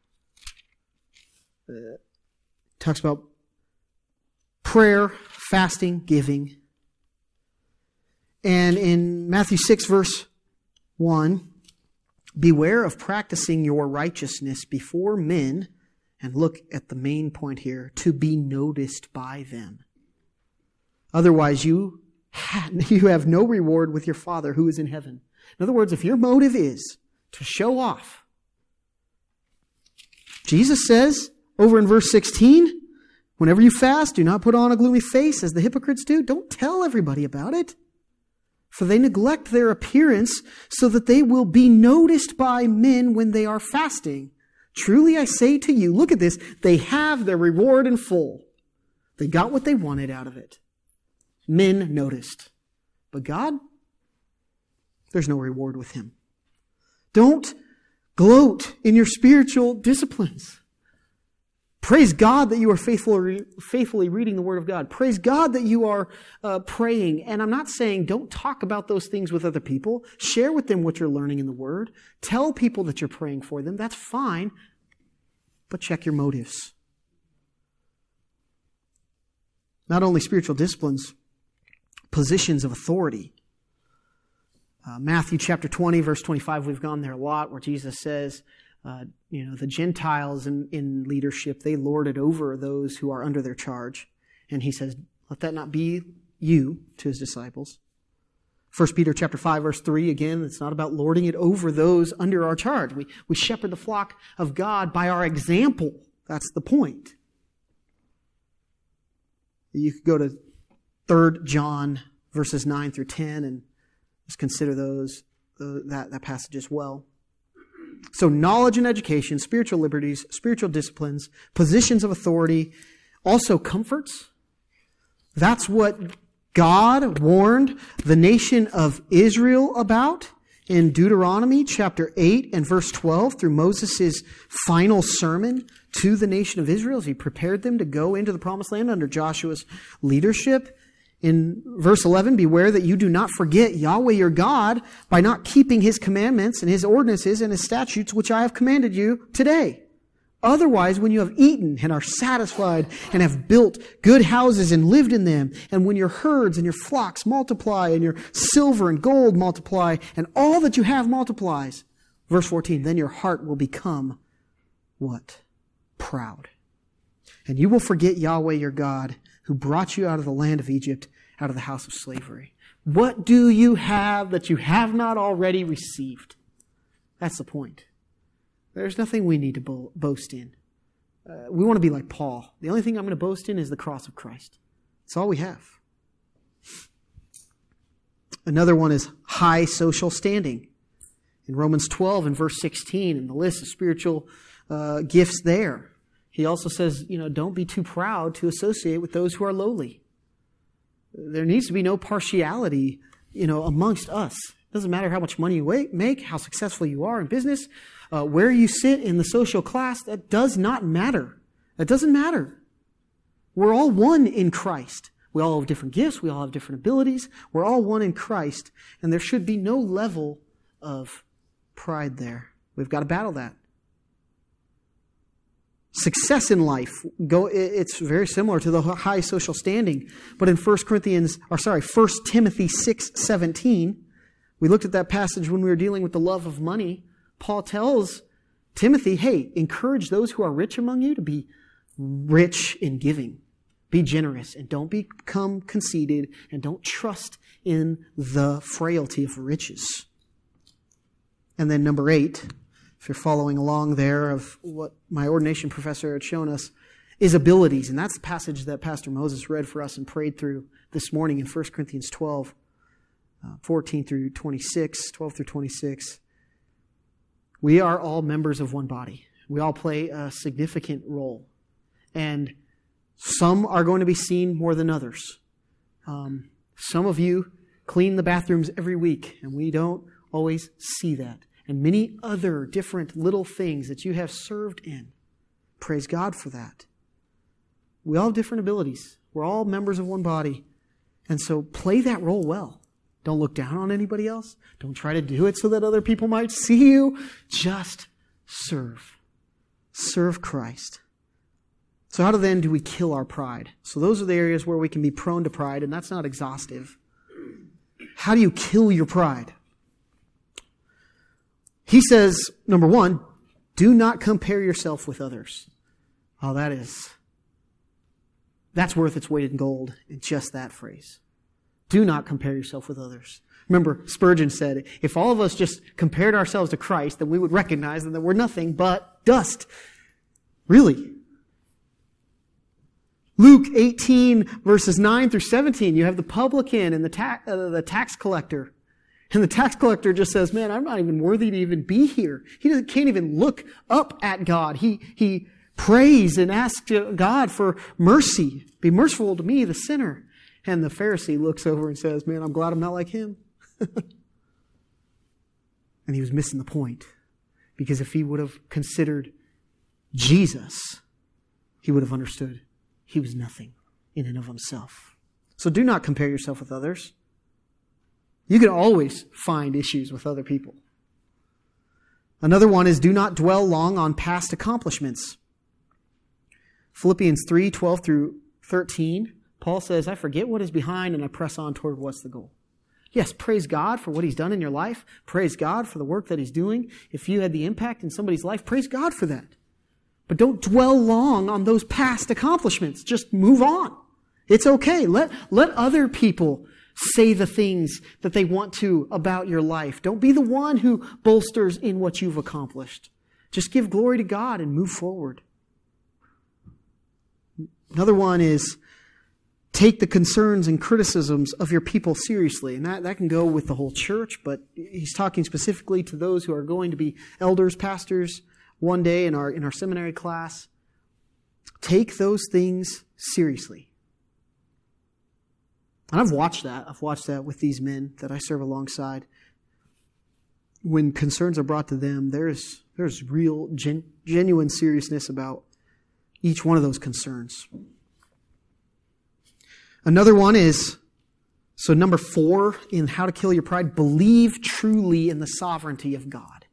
Uh, talks about prayer, fasting, giving. And in Matthew six, verse one, beware of practicing your righteousness before men, and look at the main point here, to be noticed by them. Otherwise, you You have no reward with your Father who is in heaven. In other words, if your motive is to show off, Jesus says over in verse sixteen, whenever you fast, do not put on a gloomy face as the hypocrites do. Don't tell everybody about it, for they neglect their appearance so that they will be noticed by men when they are fasting. Truly I say to you, look at this, they have their reward in full. They got what they wanted out of it. Men noticed. But God, there's no reward with Him. Don't gloat in your spiritual disciplines. Praise God that you are faithfully, faithfully reading the Word of God. Praise God that you are uh, praying. And I'm not saying don't talk about those things with other people. Share with them what you're learning in the Word. Tell people that you're praying for them. That's fine. But check your motives. Not only spiritual disciplines, positions of authority. Uh, Matthew chapter twenty, verse twenty-five, we've gone there a lot, where Jesus says, uh, you know, the Gentiles in, in leadership, they lord it over those who are under their charge. And He says, let that not be you, to His disciples. First Peter chapter five, verse three, again, it's not about lording it over those under our charge. We, we shepherd the flock of God by our example. That's the point. You could go to Third John verses nine through ten and just consider those uh, that, that passage as well. So knowledge and education, spiritual liberties, spiritual disciplines, positions of authority, also comforts. That's what God warned the nation of Israel about in Deuteronomy chapter eight and verse twelve through Moses' final sermon to the nation of Israel as he prepared them to go into the promised land under Joshua's leadership. In verse eleven, beware that you do not forget Yahweh your God by not keeping His commandments and His ordinances and His statutes, which I have commanded you today. Otherwise, when you have eaten and are satisfied and have built good houses and lived in them, and when your herds and your flocks multiply and your silver and gold multiply and all that you have multiplies, verse fourteen, then your heart will become what? Proud. And you will forget Yahweh your God, who brought you out of the land of Egypt, out of the house of slavery. What do you have that you have not already received? That's the point. There's nothing we need to bo- boast in. Uh, we want to be like Paul. The only thing I'm going to boast in is the cross of Christ. That's all we have. Another one is high social standing. In Romans twelve and verse sixteen, in the list of spiritual uh, gifts there, he also says, you know, don't be too proud to associate with those who are lowly. There needs to be no partiality, you know, amongst us. It doesn't matter how much money you make, how successful you are in business, uh, where you sit in the social class. That does not matter. That doesn't matter. We're all one in Christ. We all have different gifts. We all have different abilities. We're all one in Christ. And there should be no level of pride there. We've got to battle that. Success in life, go. It's very similar to the high social standing. But in First Corinthians, or sorry, First Timothy six seventeen, we looked at that passage when we were dealing with the love of money. Paul tells Timothy, hey, encourage those who are rich among you to be rich in giving. Be generous and don't become conceited and don't trust in the frailty of riches. And then number eight, if you're following along there of what my ordination professor had shown us, is abilities. And that's the passage that Pastor Moses read for us and prayed through this morning in First Corinthians twelve, uh, fourteen through twenty-six, twelve through twenty-six. We are all members of one body. We all play a significant role. And some are going to be seen more than others. Um, some of you clean the bathrooms every week, and we don't always see that. And many other different little things that you have served in. Praise God for that. We all have different abilities. We're all members of one body. And so play that role well. Don't look down on anybody else. Don't try to do it so that other people might see you. Just serve. Serve Christ. So how do then do we kill our pride? So those are the areas where we can be prone to pride, and that's not exhaustive. How do you kill your pride? He says, number one, do not compare yourself with others. Oh, that is, that's worth its weight in gold in just that phrase. Do not compare yourself with others. Remember, Spurgeon said, if all of us just compared ourselves to Christ, then we would recognize that we're nothing but dust. Really. Luke eighteen, verses nine through seventeen, you have the publican and the, ta- uh, the tax collector. And the tax collector just says, man, I'm not even worthy to even be here. He doesn't, can't even look up at God. He, he prays and asks God for mercy. Be merciful to me, the sinner. And the Pharisee looks over and says, man, I'm glad I'm not like him. And he was missing the point. Because if he would have considered Jesus, he would have understood he was nothing in and of himself. So do not compare yourself with others. You can always find issues with other people. Another one is do not dwell long on past accomplishments. Philippians three, twelve through thirteen, Paul says, I forget what is behind and I press on toward what's the goal. Yes, praise God for what He's done in your life. Praise God for the work that He's doing. If you had the impact in somebody's life, praise God for that. But don't dwell long on those past accomplishments. Just move on. It's okay. Let, let other people say the things that they want to about your life. Don't be the one who bolsters in what you've accomplished. Just give glory to God and move forward. Another one is take the concerns and criticisms of your people seriously. And that, that can go with the whole church, but he's talking specifically to those who are going to be elders, pastors, one day in our, in our seminary class. Take those things seriously. And I've watched that. I've watched that with these men that I serve alongside. When concerns are brought to them, there's there's real, gen, genuine seriousness about each one of those concerns. Another one is, so number four in how to kill your pride, believe truly in the sovereignty of God.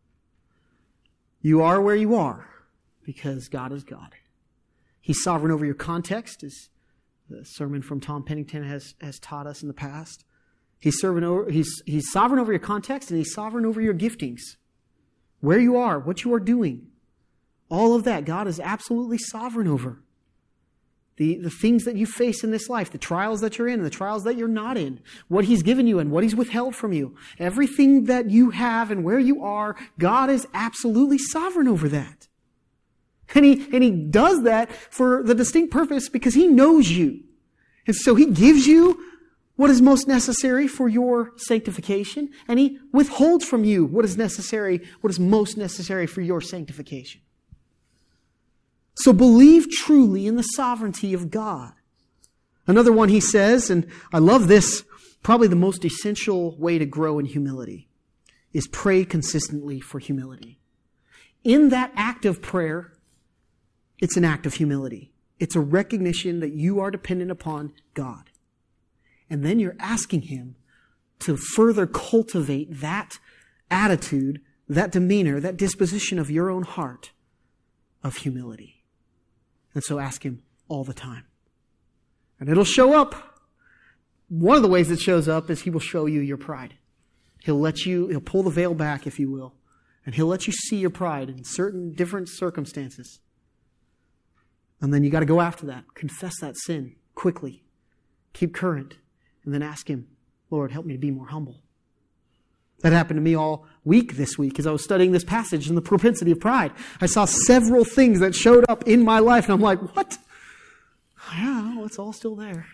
You are where you are because God is God. He's sovereign over your context, as the sermon from Tom Pennington has, has taught us in the past. He's, serving over, he's, he's sovereign over your context, and He's sovereign over your giftings. Where you are, what you are doing. All of that, God is absolutely sovereign over. The, the things that you face in this life, the trials that you're in, and the trials that you're not in, what He's given you and what He's withheld from you. Everything that you have and where you are, God is absolutely sovereign over that. And he, and he does that for the distinct purpose because He knows you. And so He gives you what is most necessary for your sanctification, and He withholds from you what is necessary, what is most necessary for your sanctification. So believe truly in the sovereignty of God. Another one he says, and I love this, probably the most essential way to grow in humility, is pray consistently for humility. In that act of prayer, it's an act of humility. It's a recognition that you are dependent upon God. And then you're asking Him to further cultivate that attitude, that demeanor, that disposition of your own heart of humility. And so ask Him all the time. And it'll show up. One of the ways it shows up is He will show you your pride. He'll let you, He'll pull the veil back, if you will. And He'll let you see your pride in certain different circumstances. And then you got to go after that. Confess that sin quickly. Keep current. And then ask Him, Lord, help me to be more humble. That happened to me all week this week as I was studying this passage in the propensity of pride. I saw several things that showed up in my life, and I'm like, what? Yeah, well, it's all still there.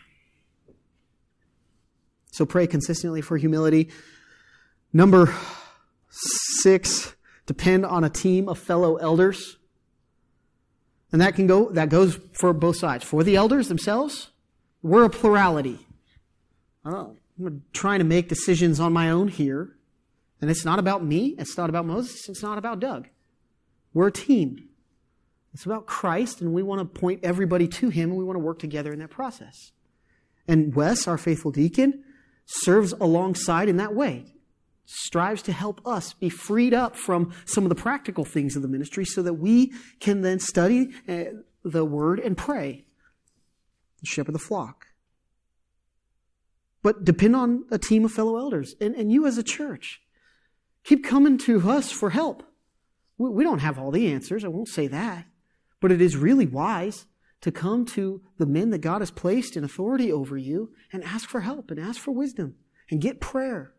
So pray consistently for humility. Number six, depend on a team of fellow elders. And that can go, that goes for both sides. For the elders themselves, we're a plurality. I don't know, I'm trying to make decisions on my own here. And it's not about me. It's not about Moses. It's not about Doug. We're a team. It's about Christ, and we want to point everybody to Him, and we want to work together in that process. And Wes, our faithful deacon, serves alongside in that way, strives to help us be freed up from some of the practical things of the ministry so that we can then study the Word and pray and shepherd the flock. But depend on a team of fellow elders and, and you as a church. Keep coming to us for help. We, we don't have all the answers, I won't say that. But it is really wise to come to the men that God has placed in authority over you and ask for help and ask for wisdom and get prayer.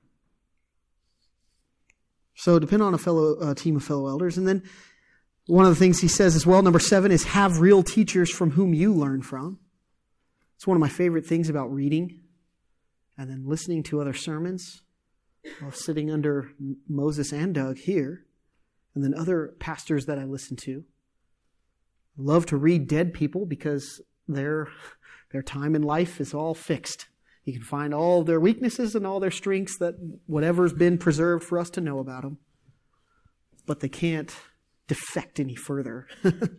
So depend on a fellow uh, team of fellow elders. And then one of the things he says as well, number seven, is have real teachers from whom you learn from. It's one of my favorite things about reading and then listening to other sermons while sitting under Moses and Doug here, and then other pastors that I listen to. I love to read dead people because their, their time in life is all fixed. You can find all their weaknesses and all their strengths, that whatever's been preserved for us to know about them. But they can't defect any further.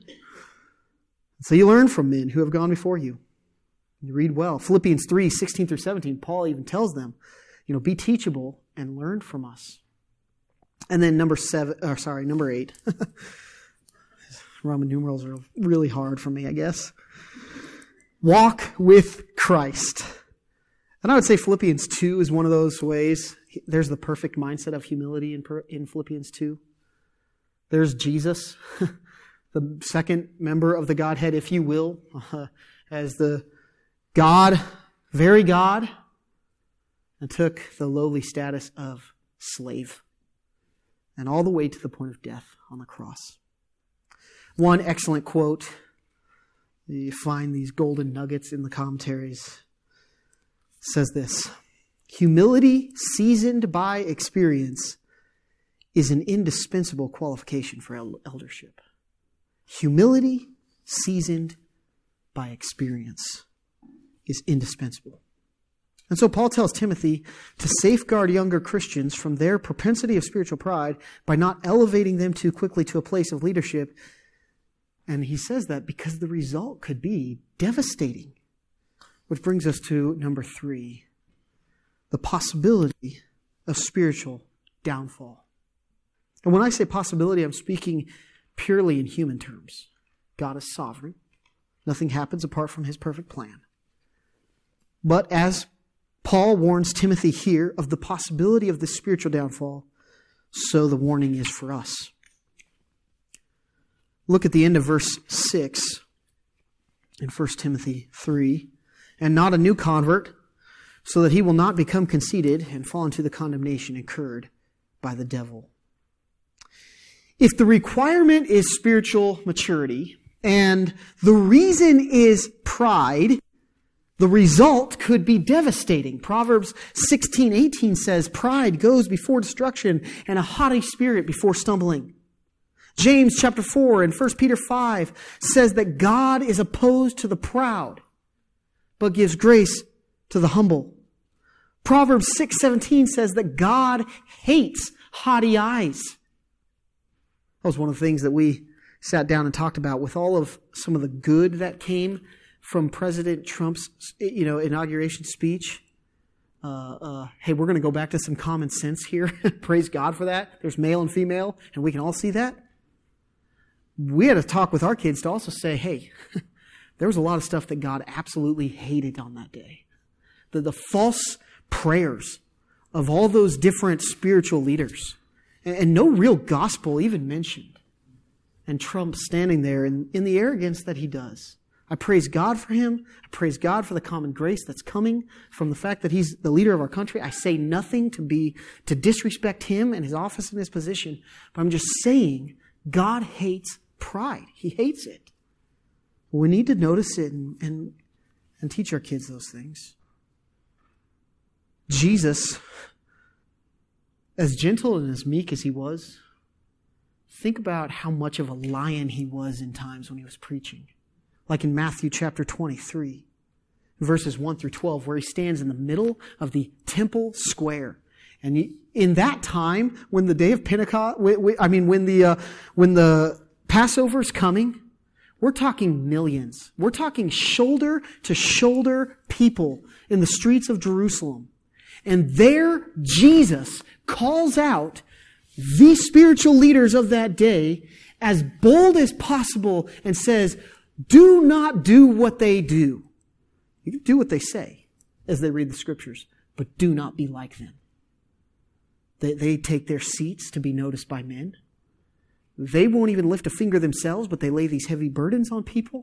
So you learn from men who have gone before you. You read well. Philippians three, sixteen through seventeen, Paul even tells them, you know, be teachable and learn from us. And then number seven, or sorry, number eight. Roman numerals are really hard for me, I guess. Walk with Christ. And I would say Philippians two is one of those ways. There's the perfect mindset of humility in, in Philippians two. There's Jesus, the second member of the Godhead, if you will, uh, as the God, very God, and took the lowly status of slave, and all the way to the point of death on the cross. One excellent quote, you find these golden nuggets in the commentaries, says this: humility seasoned by experience is an indispensable qualification for eldership. Humility seasoned by experience is indispensable. And so Paul tells Timothy to safeguard younger Christians from their propensity of spiritual pride by not elevating them too quickly to a place of leadership. And he says that because the result could be devastating. Which brings us to number three, the possibility of spiritual downfall. And when I say possibility, I'm speaking purely in human terms. God is sovereign. Nothing happens apart from His perfect plan. But as Paul warns Timothy here of the possibility of this spiritual downfall, so the warning is for us. Look at the end of verse six in First Timothy three. And not a new convert, so that he will not become conceited and fall into the condemnation incurred by the devil. If the requirement is spiritual maturity, and the reason is pride, the result could be devastating. Proverbs sixteen eighteen says, pride goes before destruction, and a haughty spirit before stumbling. James chapter four and First Peter five says that God is opposed to the proud, but gives grace to the humble. Proverbs six seventeen says that God hates haughty eyes. That was one of the things that we sat down and talked about with all of some of the good that came from President Trump's, you know, inauguration speech. Uh, uh, hey, we're going to go back to some common sense here. Praise God for that. There's male and female, and we can all see that. We had to talk with our kids to also say, hey, there was a lot of stuff that God absolutely hated on that day. The, the false prayers of all those different spiritual leaders. And, and no real gospel even mentioned. And Trump standing there in, in the arrogance that he does. I praise God for him. I praise God for the common grace that's coming from the fact that he's the leader of our country. I say nothing to be to disrespect him and his office and his position. But I'm just saying God hates pride. He hates it. We need to notice it and, and, and teach our kids those things. Jesus, as gentle and as meek as he was, think about how much of a lion he was in times when he was preaching. Like in Matthew chapter twenty-three, verses one through twelve, where he stands in the middle of the temple square. And in that time, when the day of Pentecost, I mean, when the, uh, when the Passover is coming, We're talking millions. We're talking shoulder to shoulder people in the streets of Jerusalem. And there Jesus calls out the spiritual leaders of that day as bold as possible and says, do not do what they do. You can do what they say as they read the scriptures, but do not be like them. They, they take their seats to be noticed by men. They won't even lift a finger themselves, but they lay these heavy burdens on people.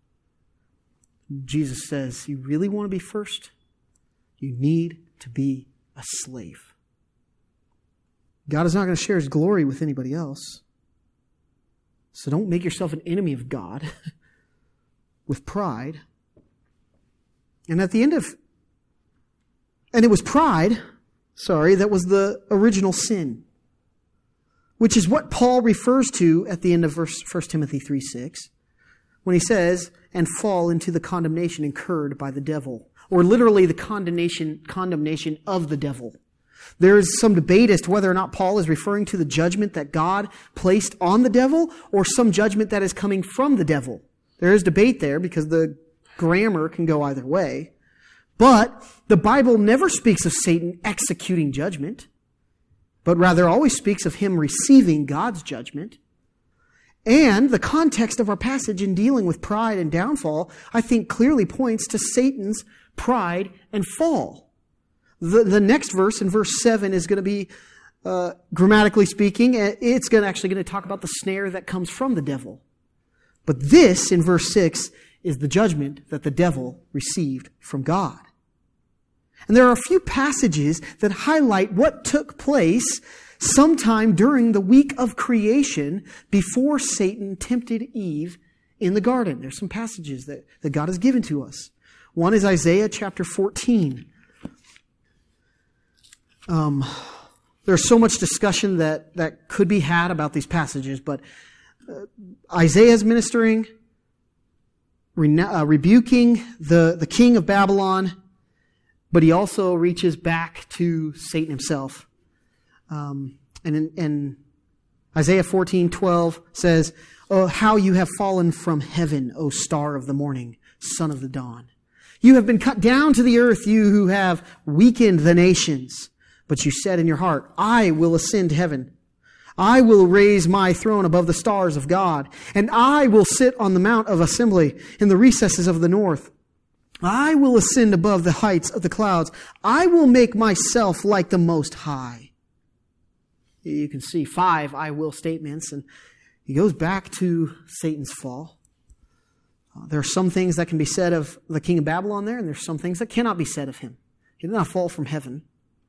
Jesus says, you really want to be first? You need to be a slave. God is not going to share his glory with anybody else. So don't make yourself an enemy of God with pride. And at the end of, and it was pride, sorry, that was the original sin, which is what Paul refers to at the end of verse First Timothy three six, when he says, and fall into the condemnation incurred by the devil, or literally the condemnation, condemnation of the devil. There is some debate as to whether or not Paul is referring to the judgment that God placed on the devil or some judgment that is coming from the devil. There is debate there because the grammar can go either way. But the Bible never speaks of Satan executing judgment, but rather always speaks of him receiving God's judgment. And the context of our passage in dealing with pride and downfall, I think, clearly points to Satan's pride and fall. The, the next verse, in verse seven, is going to be, uh, grammatically speaking, it's going to actually going to talk about the snare that comes from the devil. But this, in verse six, is the judgment that the devil received from God. And there are a few passages that highlight what took place sometime during the week of creation before Satan tempted Eve in the garden. There's some passages that, that God has given to us. One is Isaiah chapter fourteen. Um, there's so much discussion that, that could be had about these passages, but uh, Isaiah's ministering, re- uh, rebuking the, the king of Babylon, but he also reaches back to Satan himself. Um, and in, in Isaiah fourteen twelve says, "Oh, how you have fallen from heaven, O star of the morning, son of the dawn. You have been cut down to the earth, you who have weakened the nations. But you said in your heart, I will ascend to heaven. I will raise my throne above the stars of God, and I will sit on the mount of assembly in the recesses of the north. I will ascend above the heights of the clouds. I will make myself like the Most High." You can see five I will statements, and he goes back to Satan's fall. Uh, there are some things that can be said of the king of Babylon there, and there's some things that cannot be said of him. He did not fall from heaven.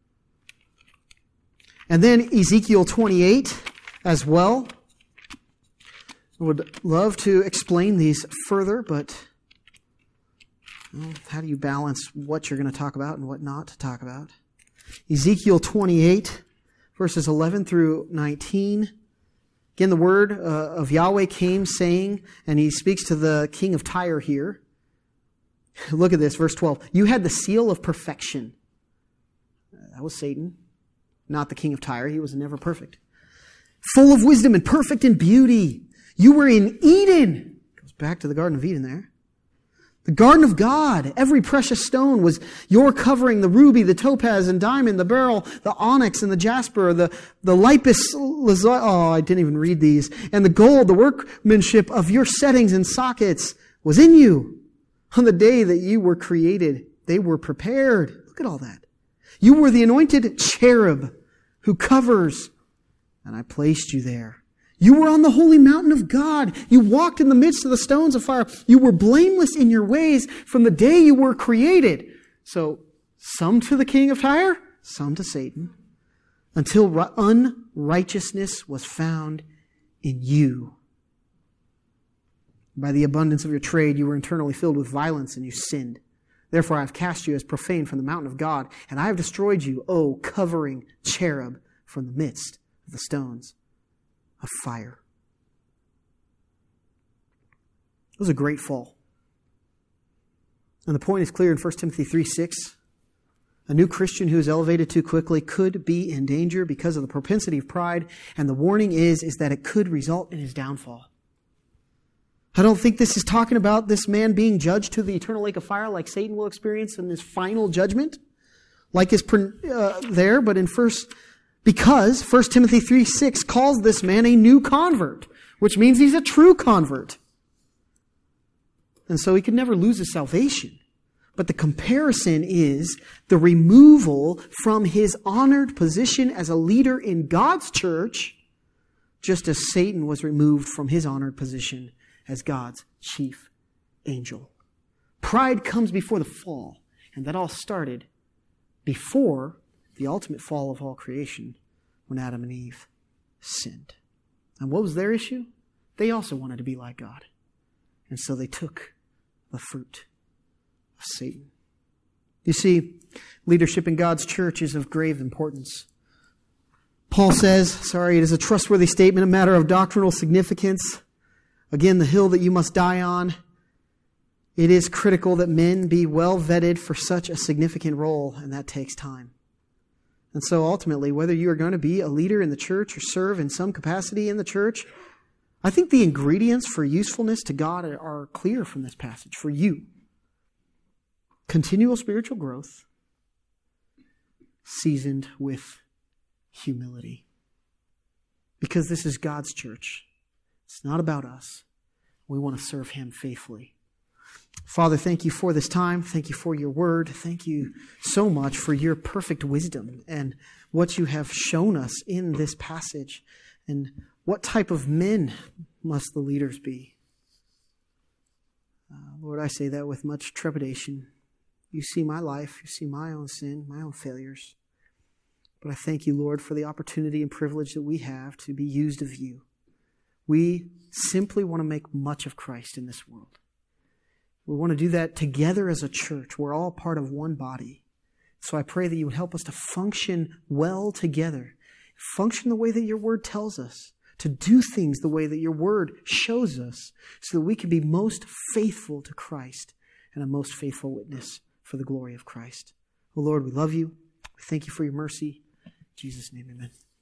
And then Ezekiel twenty-eight as well. I would love to explain these further, but well, how do you balance what you're going to talk about and what not to talk about? Ezekiel twenty-eight, verses eleven through nineteen. Again, the word uh, of Yahweh came saying, and he speaks to the king of Tyre here. Look at this, verse twelve. You had the seal of perfection. That was Satan, not the king of Tyre. He was never perfect. Full of wisdom and perfect in beauty. You were in Eden. Goes back to the Garden of Eden there. The garden of God. Every precious stone was your covering. The ruby, the topaz and diamond, the beryl, the onyx and the jasper, the, the lapis lazuli. Oh, I didn't even read these. And the gold, the workmanship of your settings and sockets was in you. On the day that you were created, they were prepared. Look at all that. You were the anointed cherub who covers, and I placed you there. You were on the holy mountain of God. You walked in the midst of the stones of fire. You were blameless in your ways from the day you were created. So, some to the king of Tyre, some to Satan, until unrighteousness was found in you. By the abundance of your trade, you were internally filled with violence and you sinned. Therefore, I have cast you as profane from the mountain of God, and I have destroyed you, O covering cherub, from the midst of the stones of fire. It was a great fall. And the point is clear in First Timothy three six. A new Christian who is elevated too quickly could be in danger because of the propensity of pride, and the warning is, is that it could result in his downfall. I don't think this is talking about this man being judged to the eternal lake of fire like Satan will experience in his final judgment, like is uh, there, but in first, because First Timothy three six calls this man a new convert, which means he's a true convert. And so he could never lose his salvation. But the comparison is the removal from his honored position as a leader in God's church, just as Satan was removed from his honored position as God's chief angel. Pride comes before the fall, and that all started before the ultimate fall of all creation, when Adam and Eve sinned. And what was their issue? They also wanted to be like God. And so they took the fruit of Satan. You see, leadership in God's church is of grave importance. Paul says, sorry, it is a trustworthy statement, a matter of doctrinal significance. Again, the hill that you must die on. It is critical that men be well vetted for such a significant role, and that takes time. And so ultimately, whether you are going to be a leader in the church or serve in some capacity in the church, I think the ingredients for usefulness to God are clear from this passage for you. Continual spiritual growth, seasoned with humility. Because this is God's church. It's not about us. We want to serve Him faithfully. Father, thank you for this time. Thank you for your word. Thank you so much for your perfect wisdom and what you have shown us in this passage. And what type of men must the leaders be? Uh, Lord, I say that with much trepidation. You see my life. You see my own sin, my own failures. But I thank you, Lord, for the opportunity and privilege that we have to be used of you. We simply want to make much of Christ in this world. We want to do that together as a church. We're all part of one body. So I pray that you would help us to function well together. Function the way that your word tells us. To do things the way that your word shows us. So that we can be most faithful to Christ and a most faithful witness for the glory of Christ. Oh Lord, we love you. We thank you for your mercy. In Jesus' name, amen.